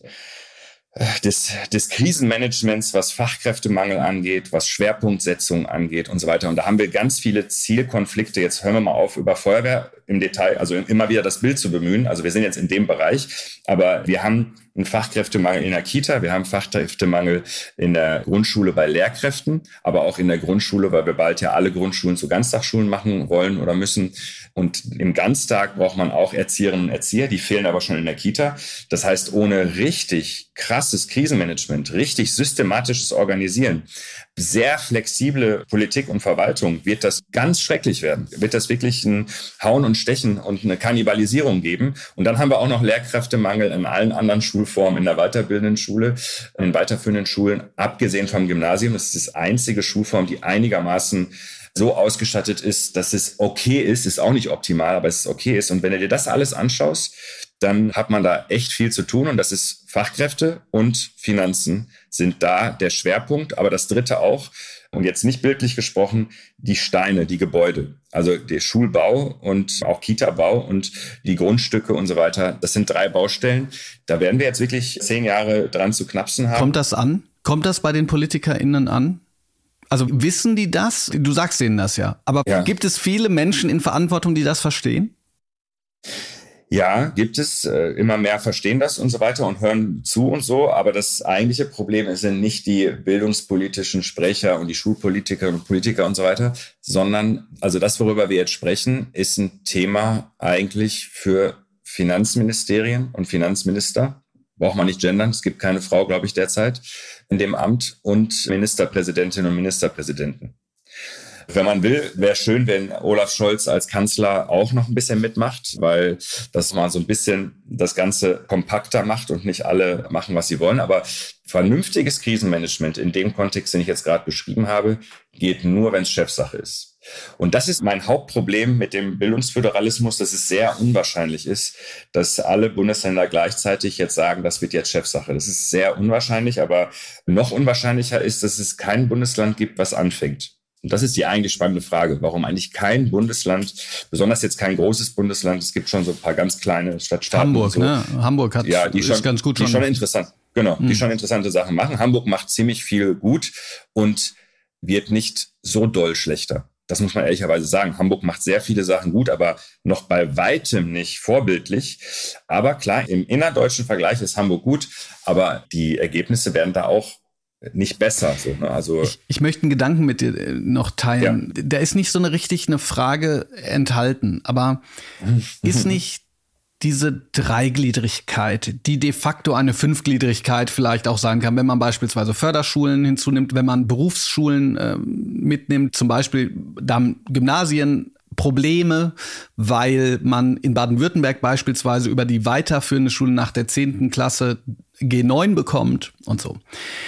Speaker 1: des Krisenmanagements, was Fachkräftemangel angeht, was Schwerpunktsetzung angeht und so weiter. Und da haben wir ganz viele Zielkonflikte. Jetzt hören wir mal auf, über Feuerwehr im Detail, also immer wieder das Bild zu bemühen. Also wir sind jetzt in dem Bereich, aber wir haben einen Fachkräftemangel in der Kita, wir haben Fachkräftemangel in der Grundschule bei Lehrkräften, aber auch in der Grundschule, weil wir bald ja alle Grundschulen zu Ganztagsschulen machen wollen oder müssen. Und im Ganztag braucht man auch Erzieherinnen und Erzieher, die fehlen aber schon in der Kita. Das heißt, ohne richtig krasses Krisenmanagement, richtig systematisches Organisieren, sehr flexible Politik und Verwaltung, wird das ganz schrecklich werden. Wird das wirklich ein Hauen und Stechen und eine Kannibalisierung geben. Und dann haben wir auch noch Lehrkräftemangel in allen anderen Schulformen, in der weiterbildenden Schule, in den weiterführenden Schulen, abgesehen vom Gymnasium. Das ist die einzige Schulform, die einigermaßen so ausgestattet ist, dass es okay ist auch nicht optimal, aber es ist okay ist. Und wenn du dir das alles anschaust, dann hat man da echt viel zu tun. Und das ist Fachkräfte und Finanzen sind da der Schwerpunkt. Aber das dritte auch, und jetzt nicht bildlich gesprochen, die Steine, die Gebäude. Also der Schulbau und auch Kita-Bau und die Grundstücke und so weiter. Das sind 3 Baustellen. Da werden wir jetzt wirklich 10 Jahre dran zu knapsen haben.
Speaker 2: Kommt das an? Kommt das bei den PolitikerInnen an? Also wissen die das? Du sagst denen das ja. Aber Gibt es viele Menschen in Verantwortung, die das verstehen?
Speaker 1: Ja, gibt es. Immer mehr verstehen das und so weiter und hören zu und so. Aber das eigentliche Problem sind nicht die bildungspolitischen Sprecher und die Schulpolitikerinnen und Politiker und so weiter, sondern also das, worüber wir jetzt sprechen, ist ein Thema eigentlich für Finanzministerien und Finanzminister. Braucht man nicht gendern. Es gibt keine Frau, glaube ich, derzeit in dem Amt und Ministerpräsidentinnen und Ministerpräsidenten. Wenn man will, wäre schön, wenn Olaf Scholz als Kanzler auch noch ein bisschen mitmacht, weil das mal so ein bisschen das Ganze kompakter macht und nicht alle machen, was sie wollen. Aber vernünftiges Krisenmanagement in dem Kontext, den ich jetzt gerade beschrieben habe, geht nur, wenn es Chefsache ist. Und das ist mein Hauptproblem mit dem Bildungsföderalismus, dass es sehr unwahrscheinlich ist, dass alle Bundesländer gleichzeitig jetzt sagen, das wird jetzt Chefsache. Das ist sehr unwahrscheinlich, aber noch unwahrscheinlicher ist, dass es kein Bundesland gibt, was anfängt. Und das ist die eigentlich spannende Frage, warum eigentlich kein Bundesland, besonders jetzt kein großes Bundesland, es gibt schon so ein paar ganz kleine Stadtstaaten.
Speaker 2: Hamburg,
Speaker 1: so.
Speaker 2: Ne? Hamburg hat
Speaker 1: die
Speaker 2: ist ganz gut
Speaker 1: die schon interessant. Genau, die schon interessante Sachen machen. Hamburg macht ziemlich viel gut und wird nicht so doll schlechter. Das muss man ehrlicherweise sagen. Hamburg macht sehr viele Sachen gut, aber noch bei weitem nicht vorbildlich. Aber klar, im innerdeutschen Vergleich ist Hamburg gut, aber die Ergebnisse werden da auch nicht besser. So, ne? Also
Speaker 2: ich möchte einen Gedanken mit dir noch teilen. Ja. Da ist nicht so eine Frage enthalten, aber ist nicht diese Dreigliedrigkeit, die de facto eine Fünfgliedrigkeit vielleicht auch sein kann, wenn man beispielsweise Förderschulen hinzunimmt, wenn man Berufsschulen mitnimmt, zum Beispiel dann Gymnasien, Probleme, weil man in Baden-Württemberg beispielsweise über die weiterführende Schule nach der 10. Klasse G9 bekommt und so.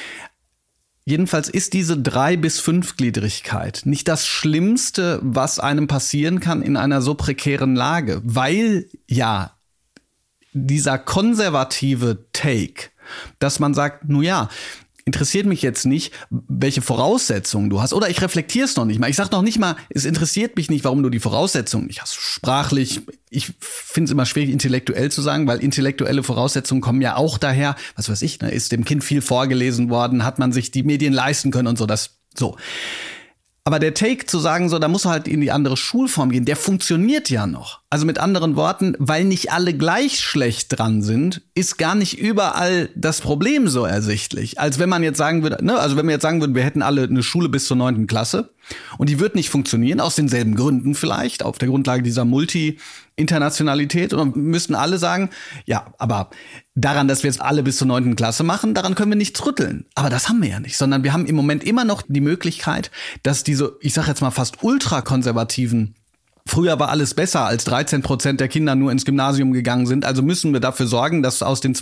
Speaker 2: Jedenfalls ist diese 3- bis 5-Gliedrigkeit nicht das Schlimmste, was einem passieren kann in einer so prekären Lage, weil ja dieser konservative Take, dass man sagt, nun ja, interessiert mich jetzt nicht, welche Voraussetzungen du hast. Oder ich reflektiere es noch nicht mal. Ich sage noch nicht mal, es interessiert mich nicht, warum du die Voraussetzungen nicht hast. Sprachlich, ich finde es immer schwierig, intellektuell zu sagen, weil intellektuelle Voraussetzungen kommen ja auch daher, was weiß ich, ne, ist dem Kind viel vorgelesen worden, hat man sich die Medien leisten können und so, so. Aber der Take zu sagen, so, da muss halt in die andere Schulform gehen, der funktioniert ja noch. Also mit anderen Worten, weil nicht alle gleich schlecht dran sind, ist gar nicht überall das Problem so ersichtlich. Als wenn man jetzt sagen würde, ne, also wenn wir jetzt sagen würden, wir hätten alle eine Schule bis zur 9. Klasse und die wird nicht funktionieren, aus denselben Gründen vielleicht, auf der Grundlage dieser Multi-Internationalität, und dann müssten alle sagen, ja, aber daran, dass wir jetzt alle bis zur 9. Klasse machen, daran können wir nichts rütteln. Aber das haben wir ja nicht, sondern wir haben im Moment immer noch die Möglichkeit, dass diese, ich sag jetzt mal fast ultrakonservativen, früher war alles besser, als 13% der Kinder nur ins Gymnasium gegangen sind, also müssen wir dafür sorgen, dass aus den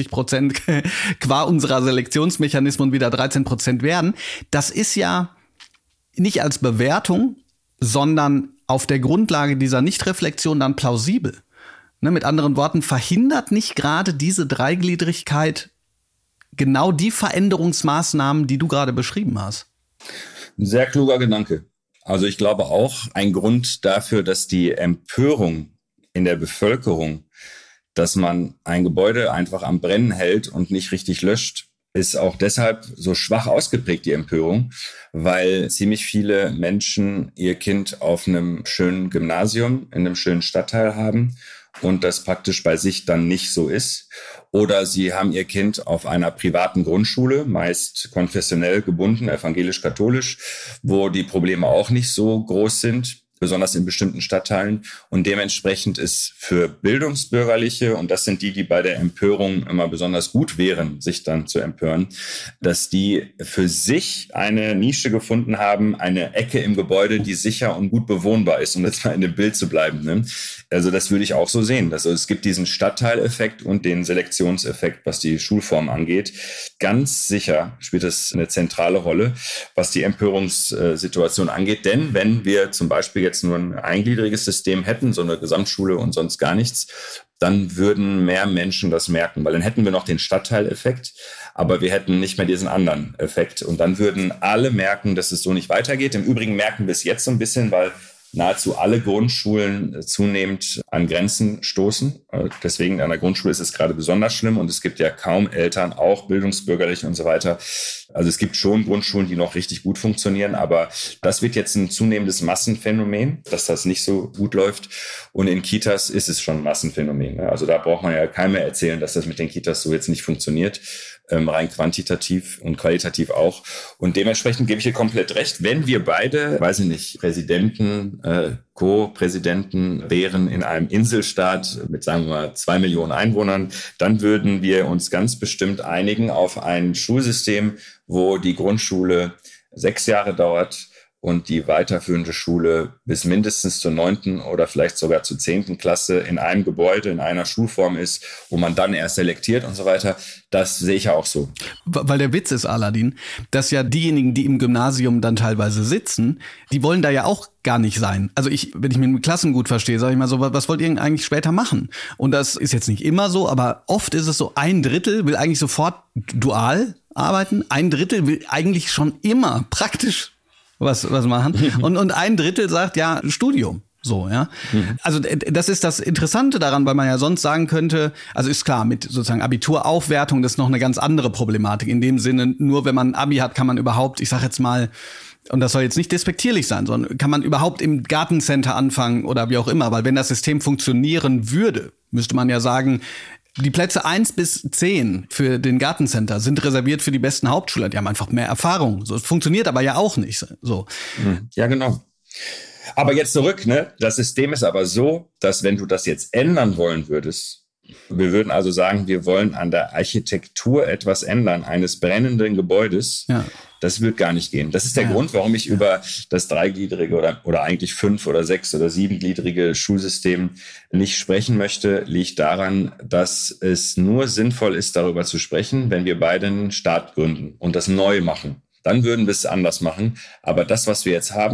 Speaker 2: 42% qua unserer Selektionsmechanismen wieder 13% werden. Das ist ja nicht als Bewertung, sondern auf der Grundlage dieser Nichtreflexion dann plausibel. Ne, mit anderen Worten, verhindert nicht gerade diese Dreigliedrigkeit genau die Veränderungsmaßnahmen, die du gerade beschrieben hast?
Speaker 1: Ein sehr kluger Gedanke. Also ich glaube auch, ein Grund dafür, dass die Empörung in der Bevölkerung, dass man ein Gebäude einfach am Brennen hält und nicht richtig löscht, ist auch deshalb so schwach ausgeprägt, die Empörung, weil ziemlich viele Menschen ihr Kind auf einem schönen Gymnasium in einem schönen Stadtteil haben und das praktisch bei sich dann nicht so ist. Oder sie haben ihr Kind auf einer privaten Grundschule, meist konfessionell gebunden, evangelisch-katholisch, wo die Probleme auch nicht so groß sind, besonders in bestimmten Stadtteilen. Und dementsprechend ist für Bildungsbürgerliche, und das sind die bei der Empörung immer besonders gut wären, sich dann zu empören, dass die für sich eine Nische gefunden haben, eine Ecke im Gebäude, die sicher und gut bewohnbar ist, um jetzt mal in dem Bild zu bleiben. Ne? Also das würde ich auch so sehen. Also es gibt diesen Stadtteileffekt und den Selektionseffekt, was die Schulform angeht. Ganz sicher spielt das eine zentrale Rolle, was die Empörungssituation angeht. Denn wenn wir zum Beispiel jetzt nur ein eingliedriges System hätten, so eine Gesamtschule und sonst gar nichts, dann würden mehr Menschen das merken, weil dann hätten wir noch den Stadtteileffekt, aber wir hätten nicht mehr diesen anderen Effekt. Und dann würden alle merken, dass es so nicht weitergeht. Im Übrigen merken wir es jetzt so ein bisschen, weil nahezu alle Grundschulen zunehmend an Grenzen stoßen. Deswegen an der Grundschule ist es gerade besonders schlimm und es gibt ja kaum Eltern, auch bildungsbürgerliche und so weiter. Also es gibt schon Grundschulen, die noch richtig gut funktionieren, aber das wird jetzt ein zunehmendes Massenphänomen, dass das nicht so gut läuft. Und in Kitas ist es schon ein Massenphänomen. Also da braucht man ja keinem mehr erzählen, dass das mit den Kitas so jetzt nicht funktioniert. Rein quantitativ und qualitativ auch. Und dementsprechend gebe ich hier komplett recht. Wenn wir beide, weiß ich nicht, Präsidenten, Co-Präsidenten wären in einem Inselstaat mit, sagen wir mal, 2 Millionen Einwohnern, dann würden wir uns ganz bestimmt einigen auf ein Schulsystem, wo die Grundschule 6 Jahre dauert und die weiterführende Schule bis mindestens zur 9. oder vielleicht sogar zur 10. Klasse in einem Gebäude, in einer Schulform ist, wo man dann erst selektiert und so weiter. Das sehe ich ja auch so.
Speaker 2: Weil der Witz ist, Aladin, dass ja diejenigen, die im Gymnasium dann teilweise sitzen, die wollen da ja auch gar nicht sein. Also wenn ich mich mit Klassen gut verstehe, sage ich mal so, was wollt ihr eigentlich später machen? Und das ist jetzt nicht immer so, aber oft ist es so, 1/3 will eigentlich sofort dual arbeiten, 1/3 will eigentlich schon immer praktisch was machen. Und 1/3 sagt, ja, Studium. So, ja. Also das ist das Interessante daran, weil man ja sonst sagen könnte, also ist klar, mit sozusagen Abituraufwertung, das ist noch eine ganz andere Problematik. In dem Sinne, nur wenn man ein Abi hat, kann man überhaupt, ich sag jetzt mal, und das soll jetzt nicht despektierlich sein, sondern kann man überhaupt im Gartencenter anfangen oder wie auch immer, weil wenn das System funktionieren würde, müsste man ja sagen, die Plätze 1 bis 10 für den Gartencenter sind reserviert für die besten Hauptschüler. Die haben einfach mehr Erfahrung. So funktioniert aber ja auch nicht so.
Speaker 1: Ja, genau. Aber jetzt zurück, ne? Das System ist aber so, dass wenn du das jetzt ändern wollen würdest, wir würden also sagen, wir wollen an der Architektur etwas ändern, eines brennenden Gebäudes. Ja. Das wird gar nicht gehen. Das ist der Grund, warum ich über das dreigliedrige oder eigentlich 5- oder 6- oder 7gliedrige Schulsystem nicht sprechen möchte, liegt daran, dass es nur sinnvoll ist, darüber zu sprechen, wenn wir beide einen Staat gründen und das neu machen. Dann würden wir es anders machen. Aber das, was wir jetzt haben,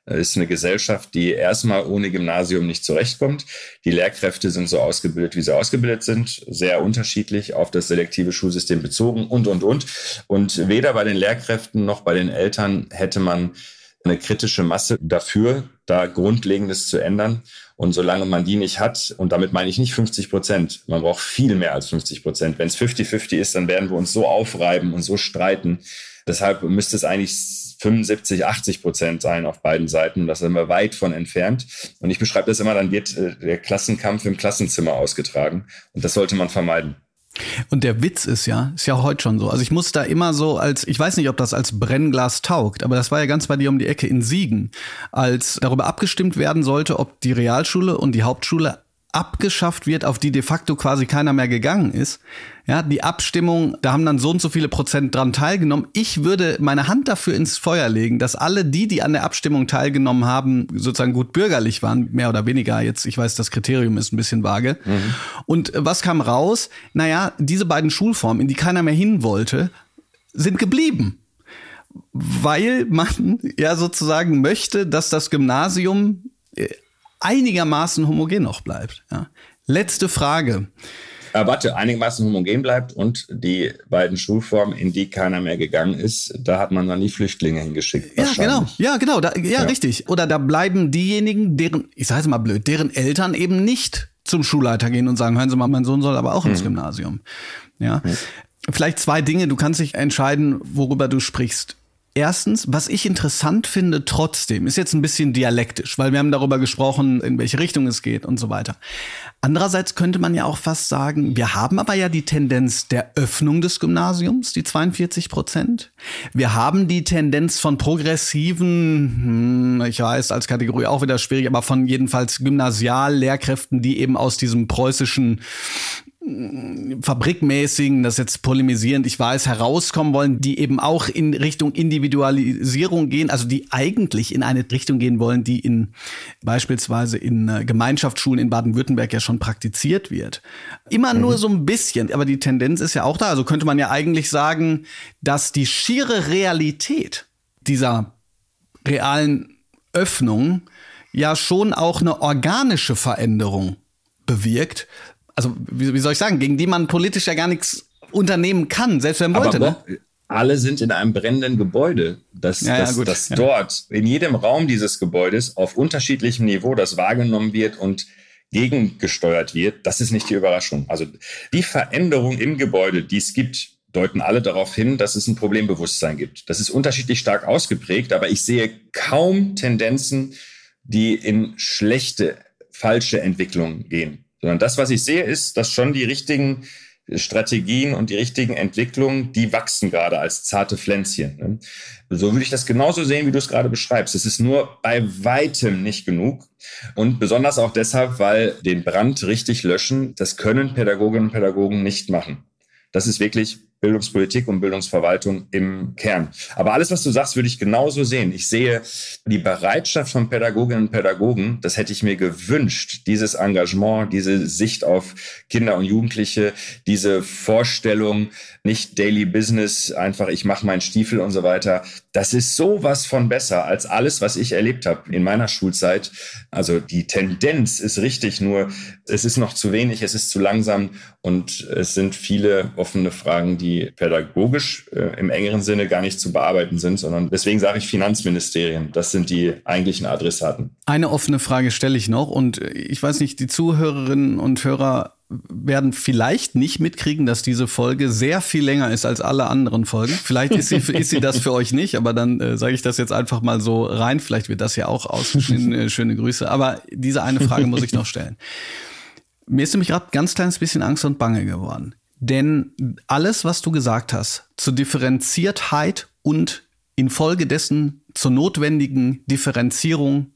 Speaker 1: ist eine Gesellschaft, die erstmal ohne Gymnasium nicht zurechtkommt. Die Lehrkräfte sind so ausgebildet, wie sie ausgebildet sind, sehr unterschiedlich auf das selektive Schulsystem bezogen und. Und weder bei den Lehrkräften noch bei den Eltern hätte man eine kritische Masse dafür, da Grundlegendes zu ändern. Und solange man die nicht hat, und damit meine ich nicht 50%, man braucht viel mehr als 50%. Wenn es 50-50 ist, dann werden wir uns so aufreiben und so streiten. Deshalb müsste es eigentlich 75-80% sein auf beiden Seiten. Das sind wir weit von entfernt. Und ich beschreibe das immer, dann wird der Klassenkampf im Klassenzimmer ausgetragen. Und das sollte man vermeiden.
Speaker 2: Und der Witz ist ja heute schon so. Also ich muss da immer so ich weiß nicht, ob das als Brennglas taugt, aber das war ja ganz bei dir um die Ecke in Siegen, als darüber abgestimmt werden sollte, ob die Realschule und die Hauptschule abgeschafft wird, auf die de facto quasi keiner mehr gegangen ist. Ja, die Abstimmung, da haben dann so und so viele Prozent dran teilgenommen. Ich würde meine Hand dafür ins Feuer legen, dass alle die an der Abstimmung teilgenommen haben, sozusagen gut bürgerlich waren, mehr oder weniger. Jetzt, ich weiß, das Kriterium ist ein bisschen vage. Mhm. Und was kam raus? Naja, diese beiden Schulformen, in die keiner mehr hin wollte, sind geblieben. Weil man ja sozusagen möchte, dass das Gymnasium einigermaßen homogen noch bleibt. Ja. Letzte Frage.
Speaker 1: Warte, einigermaßen homogen bleibt und die beiden Schulformen, in die keiner mehr gegangen ist, da hat man dann die Flüchtlinge hingeschickt.
Speaker 2: Ja, genau. Richtig. Oder da bleiben diejenigen, deren, ich sage es mal blöd, deren Eltern eben nicht zum Schulleiter gehen und sagen, hören Sie mal, mein Sohn soll aber auch ins Gymnasium. Ja. Vielleicht 2 Dinge, du kannst dich entscheiden, worüber du sprichst. Erstens, was ich interessant finde trotzdem, ist jetzt ein bisschen dialektisch, weil wir haben darüber gesprochen, in welche Richtung es geht und so weiter. Andererseits könnte man ja auch fast sagen, wir haben aber ja die Tendenz der Öffnung des Gymnasiums, die 42%. Wir haben die Tendenz von progressiven, ich weiß, als Kategorie auch wieder schwierig, aber von jedenfalls Gymnasiallehrkräften, die eben aus diesem preußischen fabrikmäßigen, das jetzt polemisierend, ich weiß, herauskommen wollen, die eben auch in Richtung Individualisierung gehen, also die eigentlich in eine Richtung gehen wollen, die beispielsweise in Gemeinschaftsschulen in Baden-Württemberg ja schon praktiziert wird. Immer nur so ein bisschen, aber die Tendenz ist ja auch da. Also könnte man ja eigentlich sagen, dass die schiere Realität dieser realen Öffnung ja schon auch eine organische Veränderung bewirkt. Also, wie soll ich sagen, gegen die man politisch ja gar nichts unternehmen kann, selbst wenn man wollte.
Speaker 1: Aber alle sind in einem brennenden Gebäude. Dort in jedem Raum dieses Gebäudes auf unterschiedlichem Niveau das wahrgenommen wird und gegengesteuert wird, das ist nicht die Überraschung. Also die Veränderung im Gebäude, die es gibt, deuten alle darauf hin, dass es ein Problembewusstsein gibt. Das ist unterschiedlich stark ausgeprägt, aber ich sehe kaum Tendenzen, die in schlechte, falsche Entwicklungen gehen. Sondern das, was ich sehe, ist, dass schon die richtigen Strategien und die richtigen Entwicklungen, die wachsen gerade als zarte Pflänzchen. So würde ich das genauso sehen, wie du es gerade beschreibst. Es ist nur bei weitem nicht genug. Und besonders auch deshalb, weil den Brand richtig löschen, das können Pädagoginnen und Pädagogen nicht machen. Das ist wirklich Bildungspolitik und Bildungsverwaltung im Kern. Aber alles, was du sagst, würde ich genauso sehen. Ich sehe die Bereitschaft von Pädagoginnen und Pädagogen, das hätte ich mir gewünscht, dieses Engagement, diese Sicht auf Kinder und Jugendliche, diese Vorstellung, nicht Daily Business, einfach ich mache meinen Stiefel und so weiter. Das ist sowas von besser als alles, was ich erlebt habe in meiner Schulzeit. Also die Tendenz ist richtig, nur es ist noch zu wenig, es ist zu langsam und es sind viele offene Fragen, die pädagogisch im engeren Sinne gar nicht zu bearbeiten sind, sondern deswegen sage ich Finanzministerien. Das sind die eigentlichen Adressaten.
Speaker 2: Eine offene Frage stelle ich noch und ich weiß nicht, die Zuhörerinnen und Hörer werden vielleicht nicht mitkriegen, dass diese Folge sehr viel länger ist als alle anderen Folgen. Vielleicht ist sie das für euch nicht, aber dann sage ich das jetzt einfach mal so rein. Vielleicht wird das ja auch ausgeschnitten. Schöne Grüße. Aber diese eine Frage muss ich noch stellen. Mir ist nämlich gerade ein ganz kleines bisschen Angst und Bange geworden. Denn alles, was du gesagt hast, zur Differenziertheit und infolgedessen zur notwendigen Differenzierung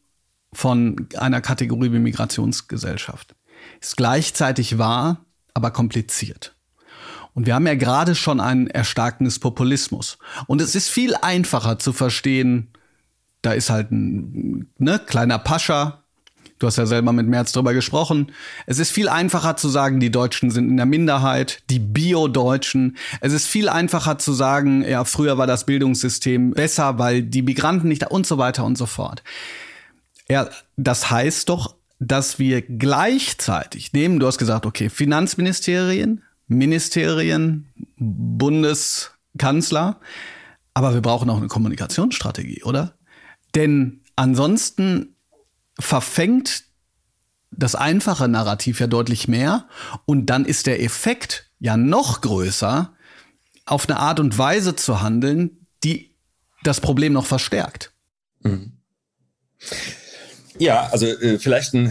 Speaker 2: von einer Kategorie wie Migrationsgesellschaft, ist gleichzeitig wahr, aber kompliziert. Und wir haben ja gerade schon ein Erstarken des Populismus. Und es ist viel einfacher zu verstehen, da ist halt ein kleiner Pascha, Du hast ja selber mit Merz drüber gesprochen. Es ist viel einfacher zu sagen, die Deutschen sind in der Minderheit, die Bio-Deutschen. Es ist viel einfacher zu sagen, ja, früher war das Bildungssystem besser, weil die Migranten nicht da und so weiter und so fort. Ja, das heißt doch, dass wir gleichzeitig nehmen, du hast gesagt, okay, Finanzministerien, Ministerien, Bundeskanzler, aber wir brauchen auch eine Kommunikationsstrategie, oder? Denn ansonsten verfängt das einfache Narrativ ja deutlich mehr und dann ist der Effekt ja noch größer, auf eine Art und Weise zu handeln, die das Problem noch verstärkt.
Speaker 1: Mhm. Ja, also vielleicht ein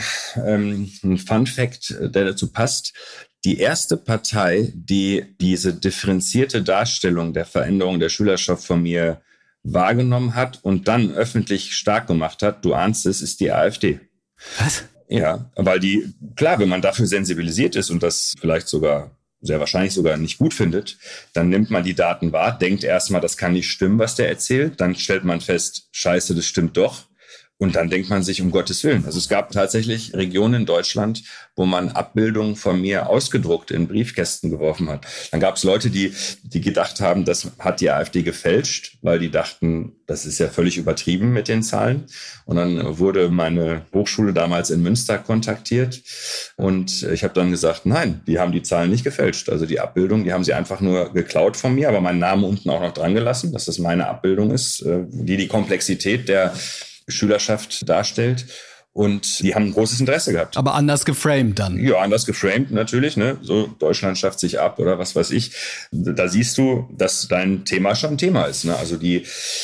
Speaker 1: Fun-Fact, der dazu passt. Die erste Partei, die diese differenzierte Darstellung der Veränderung der Schülerschaft von mir wahrgenommen hat und dann öffentlich stark gemacht hat, du ahnst es, ist die AfD.
Speaker 2: Was?
Speaker 1: Ja, weil die, klar, wenn man dafür sensibilisiert ist und das vielleicht sogar, sehr wahrscheinlich sogar nicht gut findet, dann nimmt man die Daten wahr, denkt erstmal, das kann nicht stimmen, was der erzählt, dann stellt man fest, scheiße, das stimmt doch. Und dann denkt man sich, um Gottes Willen. Also es gab tatsächlich Regionen in Deutschland, wo man Abbildungen von mir ausgedruckt in Briefkästen geworfen hat. Dann gab es Leute, die gedacht haben, das hat die AfD gefälscht, weil die dachten, das ist ja völlig übertrieben mit den Zahlen. Und dann wurde meine Hochschule damals in Münster kontaktiert. Und ich habe dann gesagt, nein, die haben die Zahlen nicht gefälscht. Also die Abbildung, die haben sie einfach nur geklaut von mir, aber meinen Namen unten auch noch dran gelassen, dass das meine Abbildung ist, die Komplexität der Schülerschaft darstellt. Und die haben ein großes Interesse gehabt.
Speaker 2: Aber anders geframed dann.
Speaker 1: Ja, anders geframed natürlich, ne? So Deutschland schafft sich ab oder was weiß ich. Da siehst du, dass dein Thema schon ein Thema ist, ne? Also die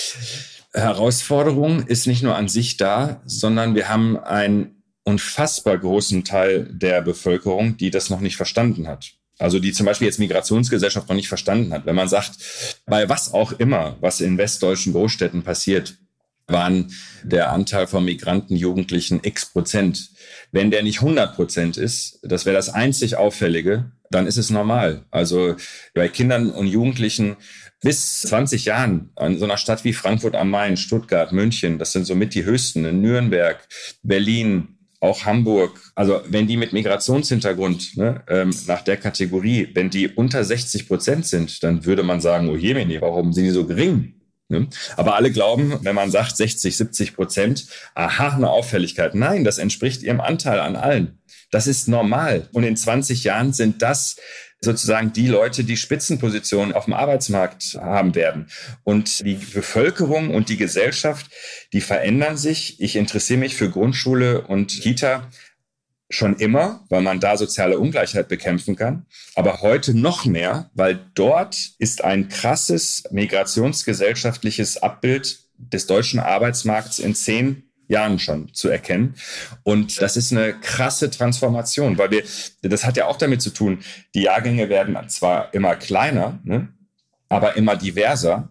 Speaker 1: Herausforderung ist nicht nur an sich da, sondern wir haben einen unfassbar großen Teil der Bevölkerung, die das noch nicht verstanden hat. Also die zum Beispiel jetzt Migrationsgesellschaft noch nicht verstanden hat. Wenn man sagt, bei was auch immer, was in westdeutschen Großstädten passiert, waren der Anteil von Migranten, Jugendlichen x%. Wenn der nicht 100% ist, das wäre das einzig Auffällige, dann ist es normal. Also bei Kindern und Jugendlichen bis 20 Jahren in so einer Stadt wie Frankfurt am Main, Stuttgart, München, das sind somit die höchsten, in Nürnberg, Berlin, auch Hamburg. Also wenn die mit Migrationshintergrund, nach der Kategorie, wenn die unter 60% sind, dann würde man sagen, oh Jemini, warum sind die so gering? Aber alle glauben, wenn man sagt 60-70%, aha, eine Auffälligkeit. Nein, das entspricht ihrem Anteil an allen. Das ist normal. Und in 20 Jahren sind das sozusagen die Leute, die Spitzenpositionen auf dem Arbeitsmarkt haben werden. Und die Bevölkerung und die Gesellschaft, die verändern sich. Ich interessiere mich für Grundschule und Kita schon immer, weil man da soziale Ungleichheit bekämpfen kann. Aber heute noch mehr, weil dort ist ein krasses migrationsgesellschaftliches Abbild des deutschen Arbeitsmarkts in 10 Jahren schon zu erkennen. Und das ist eine krasse Transformation, weil das hat ja auch damit zu tun, die Jahrgänge werden zwar immer kleiner, ne, aber immer diverser.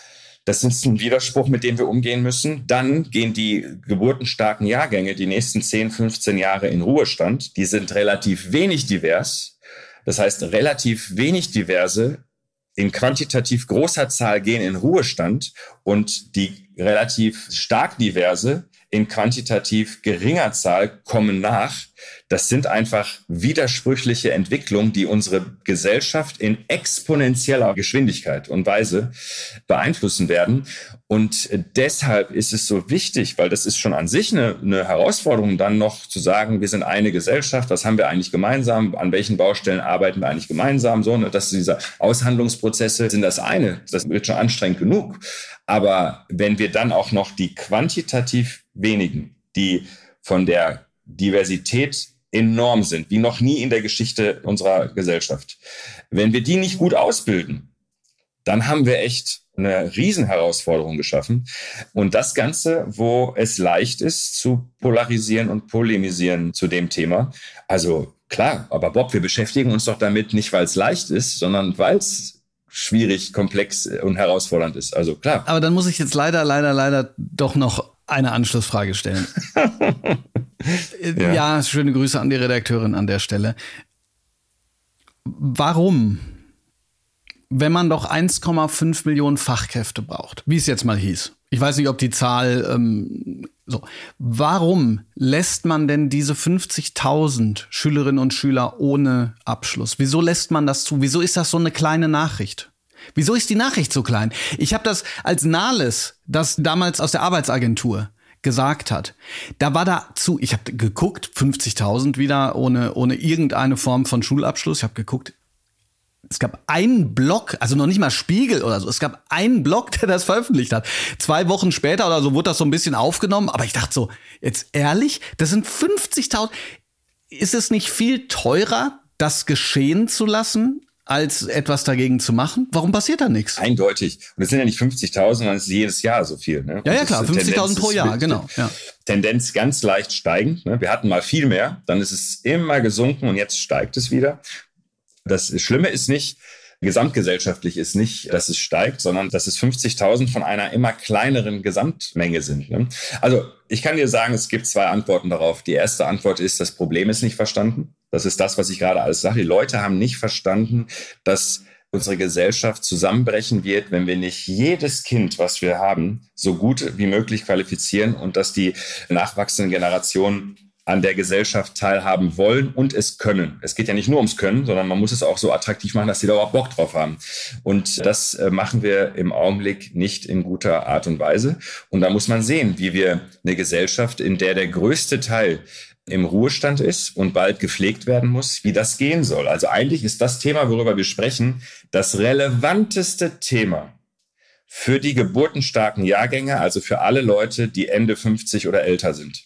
Speaker 1: Das ist ein Widerspruch, mit dem wir umgehen müssen. Dann gehen die geburtenstarken Jahrgänge die nächsten 10, 15 Jahre in Ruhestand. Die sind relativ wenig divers. Das heißt, relativ wenig diverse in quantitativ großer Zahl gehen in Ruhestand und die relativ stark diverse in quantitativ geringer Zahl kommen nach. Das sind einfach widersprüchliche Entwicklungen, die unsere Gesellschaft in exponentieller Geschwindigkeit und Weise beeinflussen werden. Und deshalb ist es so wichtig, weil das ist schon an sich eine Herausforderung, dann noch zu sagen, wir sind eine Gesellschaft, was haben wir eigentlich gemeinsam, an welchen Baustellen arbeiten wir eigentlich gemeinsam, so, ne, dass diese Aushandlungsprozesse sind das eine, das wird schon anstrengend genug. Aber wenn wir dann auch noch die quantitativ wenigen, die von der Diversität enorm sind, wie noch nie in der Geschichte unserer Gesellschaft. Wenn wir die nicht gut ausbilden, dann haben wir echt eine Riesenherausforderung geschaffen. Und das Ganze, wo es leicht ist, zu polarisieren und polemisieren zu dem Thema. Also klar, aber Bob, wir beschäftigen uns doch damit nicht, weil es leicht ist, sondern weil es schwierig, komplex und herausfordernd ist. Also klar.
Speaker 2: Aber dann muss ich jetzt leider doch noch eine Anschlussfrage stellen. Ja, schöne Grüße an die Redakteurin an der Stelle. Warum wenn man doch 1,5 Millionen Fachkräfte braucht, wie es jetzt mal hieß. Ich weiß nicht, ob die Zahl so. Warum lässt man denn diese 50.000 Schülerinnen und Schüler ohne Abschluss? Wieso lässt man das zu? Wieso ist das so eine kleine Nachricht? Wieso ist die Nachricht so klein? Ich habe das als Nahles, das damals aus der Arbeitsagentur gesagt hat. Da war dazu, ich habe geguckt, 50.000 wieder ohne irgendeine Form von Schulabschluss. Ich habe geguckt, es gab einen Blog, also noch nicht mal Spiegel oder so, es gab einen Blog, der das veröffentlicht hat. 2 Wochen später oder so wurde das so ein bisschen aufgenommen, aber ich dachte so, jetzt ehrlich, das sind 50.000. Ist es nicht viel teurer, das geschehen zu lassen, als etwas dagegen zu machen? Warum passiert da nichts?
Speaker 1: Eindeutig. Und es sind ja nicht 50.000, sondern es ist jedes Jahr so viel. Ne?
Speaker 2: Ja, klar, 50.000 pro Jahr, genau. Ja.
Speaker 1: Tendenz ganz leicht steigend. Ne? Wir hatten mal viel mehr, dann ist es immer gesunken und jetzt steigt es wieder. Das Schlimme ist nicht, gesamtgesellschaftlich ist nicht, dass es steigt, sondern dass es 50.000 von einer immer kleineren Gesamtmenge sind. Ne? Also ich kann dir sagen, es gibt 2 Antworten darauf. Die erste Antwort ist, das Problem ist nicht verstanden. Das ist das, was ich gerade alles sage. Die Leute haben nicht verstanden, dass unsere Gesellschaft zusammenbrechen wird, wenn wir nicht jedes Kind, was wir haben, so gut wie möglich qualifizieren und dass die nachwachsenden Generationen an der Gesellschaft teilhaben wollen und es können. Es geht ja nicht nur ums Können, sondern man muss es auch so attraktiv machen, dass die da überhaupt Bock drauf haben. Und das machen wir im Augenblick nicht in guter Art und Weise. Und da muss man sehen, wie wir eine Gesellschaft, in der der größte Teil im Ruhestand ist und bald gepflegt werden muss, wie das gehen soll. Also eigentlich ist das Thema, worüber wir sprechen, das relevanteste Thema für die geburtenstarken Jahrgänge, also für alle Leute, die Ende 50 oder älter sind.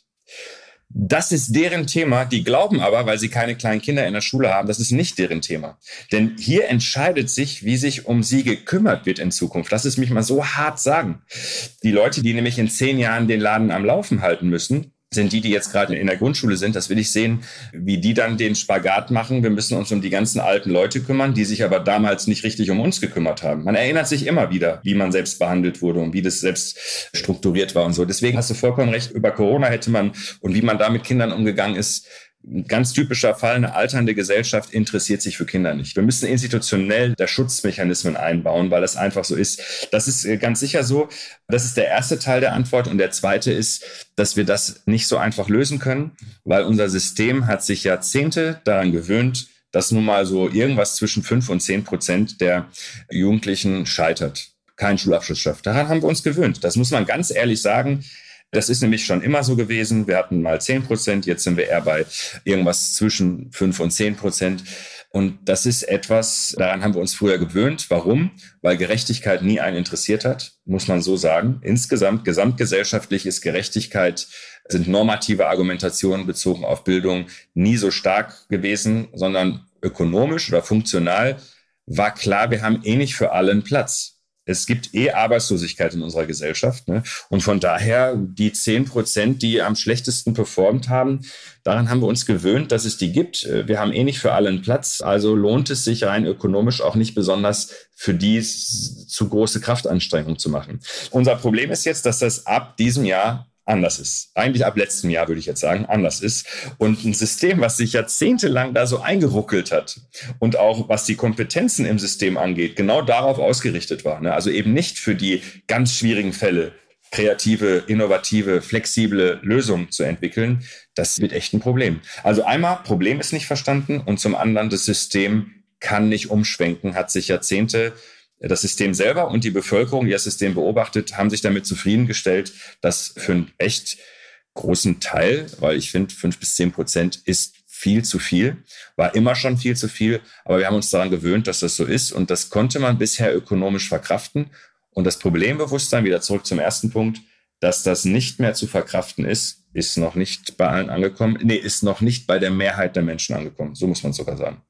Speaker 1: Das ist deren Thema. Die glauben aber, weil sie keine kleinen Kinder in der Schule haben, das ist nicht deren Thema. Denn hier entscheidet sich, wie sich um sie gekümmert wird in Zukunft. Lass es mich mal so hart sagen. Die Leute, die nämlich in 10 Jahren den Laden am Laufen halten müssen, sind die jetzt gerade in der Grundschule sind. Das will ich sehen, wie die dann den Spagat machen. Wir müssen uns um die ganzen alten Leute kümmern, die sich aber damals nicht richtig um uns gekümmert haben. Man erinnert sich immer wieder, wie man selbst behandelt wurde und wie das selbst strukturiert war und so. Deswegen hast du vollkommen recht, über Corona hätte man und wie man da mit Kindern umgegangen ist, ein ganz typischer Fall, eine alternde Gesellschaft interessiert sich für Kinder nicht. Wir müssen institutionell da Schutzmechanismen einbauen, weil das einfach so ist. Das ist ganz sicher so. Das ist der erste Teil der Antwort. Und der zweite ist, dass wir das nicht so einfach lösen können, weil unser System hat sich Jahrzehnte daran gewöhnt, dass nun mal so irgendwas zwischen 5 und 10% der Jugendlichen scheitert, keinen Schulabschluss schafft. Daran haben wir uns gewöhnt. Das muss man ganz ehrlich sagen. Das ist nämlich schon immer so gewesen. Wir hatten mal 10%, jetzt sind wir eher bei irgendwas zwischen 5 und 10%. Und das ist etwas, daran haben wir uns früher gewöhnt. Warum? Weil Gerechtigkeit nie einen interessiert hat, muss man so sagen. Insgesamt, gesamtgesellschaftlich ist Gerechtigkeit, sind normative Argumentationen bezogen auf Bildung nie so stark gewesen, sondern ökonomisch oder funktional war klar, wir haben nicht für alle einen Platz. Es gibt Arbeitslosigkeit in unserer Gesellschaft, ne? Und von daher die 10%, die am schlechtesten performt haben, daran haben wir uns gewöhnt, dass es die gibt. Wir haben nicht für alle einen Platz, also lohnt es sich rein ökonomisch auch nicht besonders für die zu große Kraftanstrengung zu machen. Unser Problem ist jetzt, dass das ab diesem Jahr anders ist. Eigentlich ab letztem Jahr würde ich jetzt sagen, anders ist. Und ein System, was sich jahrzehntelang da so eingeruckelt hat und auch was die Kompetenzen im System angeht, genau darauf ausgerichtet war. Ne? Also eben nicht für die ganz schwierigen Fälle kreative, innovative, flexible Lösungen zu entwickeln. Das wird echt ein Problem. Also einmal, Problem ist nicht verstanden und zum anderen, das System kann nicht umschwenken, hat sich Jahrzehnte das System selber und die Bevölkerung, die das System beobachtet, haben sich damit zufriedengestellt, dass für einen echt großen Teil, weil ich finde, 5-10% ist viel zu viel, war immer schon viel zu viel, aber wir haben uns daran gewöhnt, dass das so ist und das konnte man bisher ökonomisch verkraften. Und das Problembewusstsein, wieder zurück zum ersten Punkt, dass das nicht mehr zu verkraften ist, ist noch nicht bei allen angekommen. Nee, ist noch nicht bei der Mehrheit der Menschen angekommen. So muss man sogar sagen.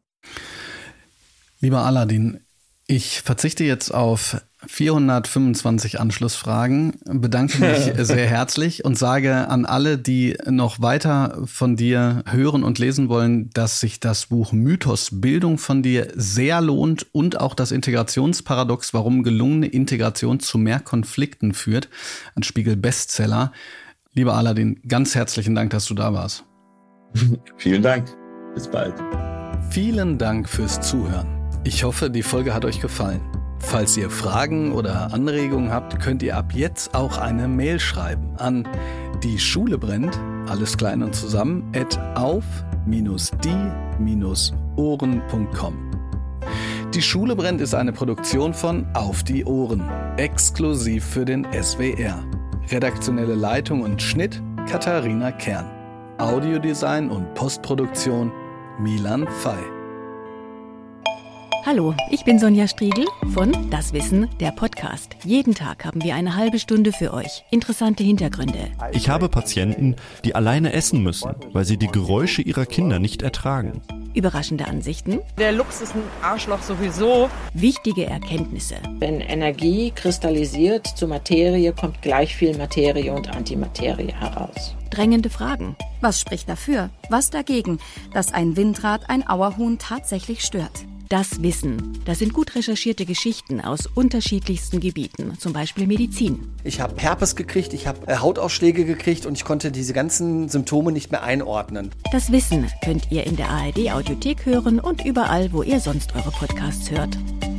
Speaker 2: Lieber Aladin, ich verzichte jetzt auf 425 Anschlussfragen, bedanke mich sehr herzlich und sage an alle, die noch weiter von dir hören und lesen wollen, dass sich das Buch Mythos Bildung von dir sehr lohnt und auch das Integrationsparadox, warum gelungene Integration zu mehr Konflikten führt, ein Spiegel-Bestseller. Lieber Aladin, ganz herzlichen Dank, dass du da warst.
Speaker 1: Vielen Dank. Bis bald.
Speaker 2: Vielen Dank fürs Zuhören. Ich hoffe, die Folge hat euch gefallen. Falls ihr Fragen oder Anregungen habt, könnt ihr ab jetzt auch eine Mail schreiben an die Schule brennt, alles klein und zusammen, @auf-die-ohren.com. Die Schule brennt ist eine Produktion von Auf die Ohren, exklusiv für den SWR. Redaktionelle Leitung und Schnitt Katharina Kern. Audiodesign und Postproduktion Milan Fey.
Speaker 4: Hallo, ich bin Sonja Striegel von Das Wissen, der Podcast. Jeden Tag haben wir eine halbe Stunde für euch. Interessante Hintergründe.
Speaker 5: Ich habe Patienten, die alleine essen müssen, weil sie die Geräusche ihrer Kinder nicht ertragen.
Speaker 4: Überraschende Ansichten.
Speaker 6: Der Luchs ist ein Arschloch sowieso.
Speaker 4: Wichtige Erkenntnisse.
Speaker 7: Wenn Energie kristallisiert zu Materie, kommt gleich viel Materie und Antimaterie heraus.
Speaker 4: Drängende Fragen.
Speaker 8: Was spricht dafür? Was dagegen, dass ein Windrad ein Auerhuhn tatsächlich stört?
Speaker 4: Das Wissen. Das sind gut recherchierte Geschichten aus unterschiedlichsten Gebieten, zum Beispiel Medizin.
Speaker 9: Ich habe Herpes gekriegt, ich habe Hautausschläge gekriegt und ich konnte diese ganzen Symptome nicht mehr einordnen.
Speaker 4: Das Wissen könnt ihr in der ARD-Audiothek hören und überall, wo ihr sonst eure Podcasts hört.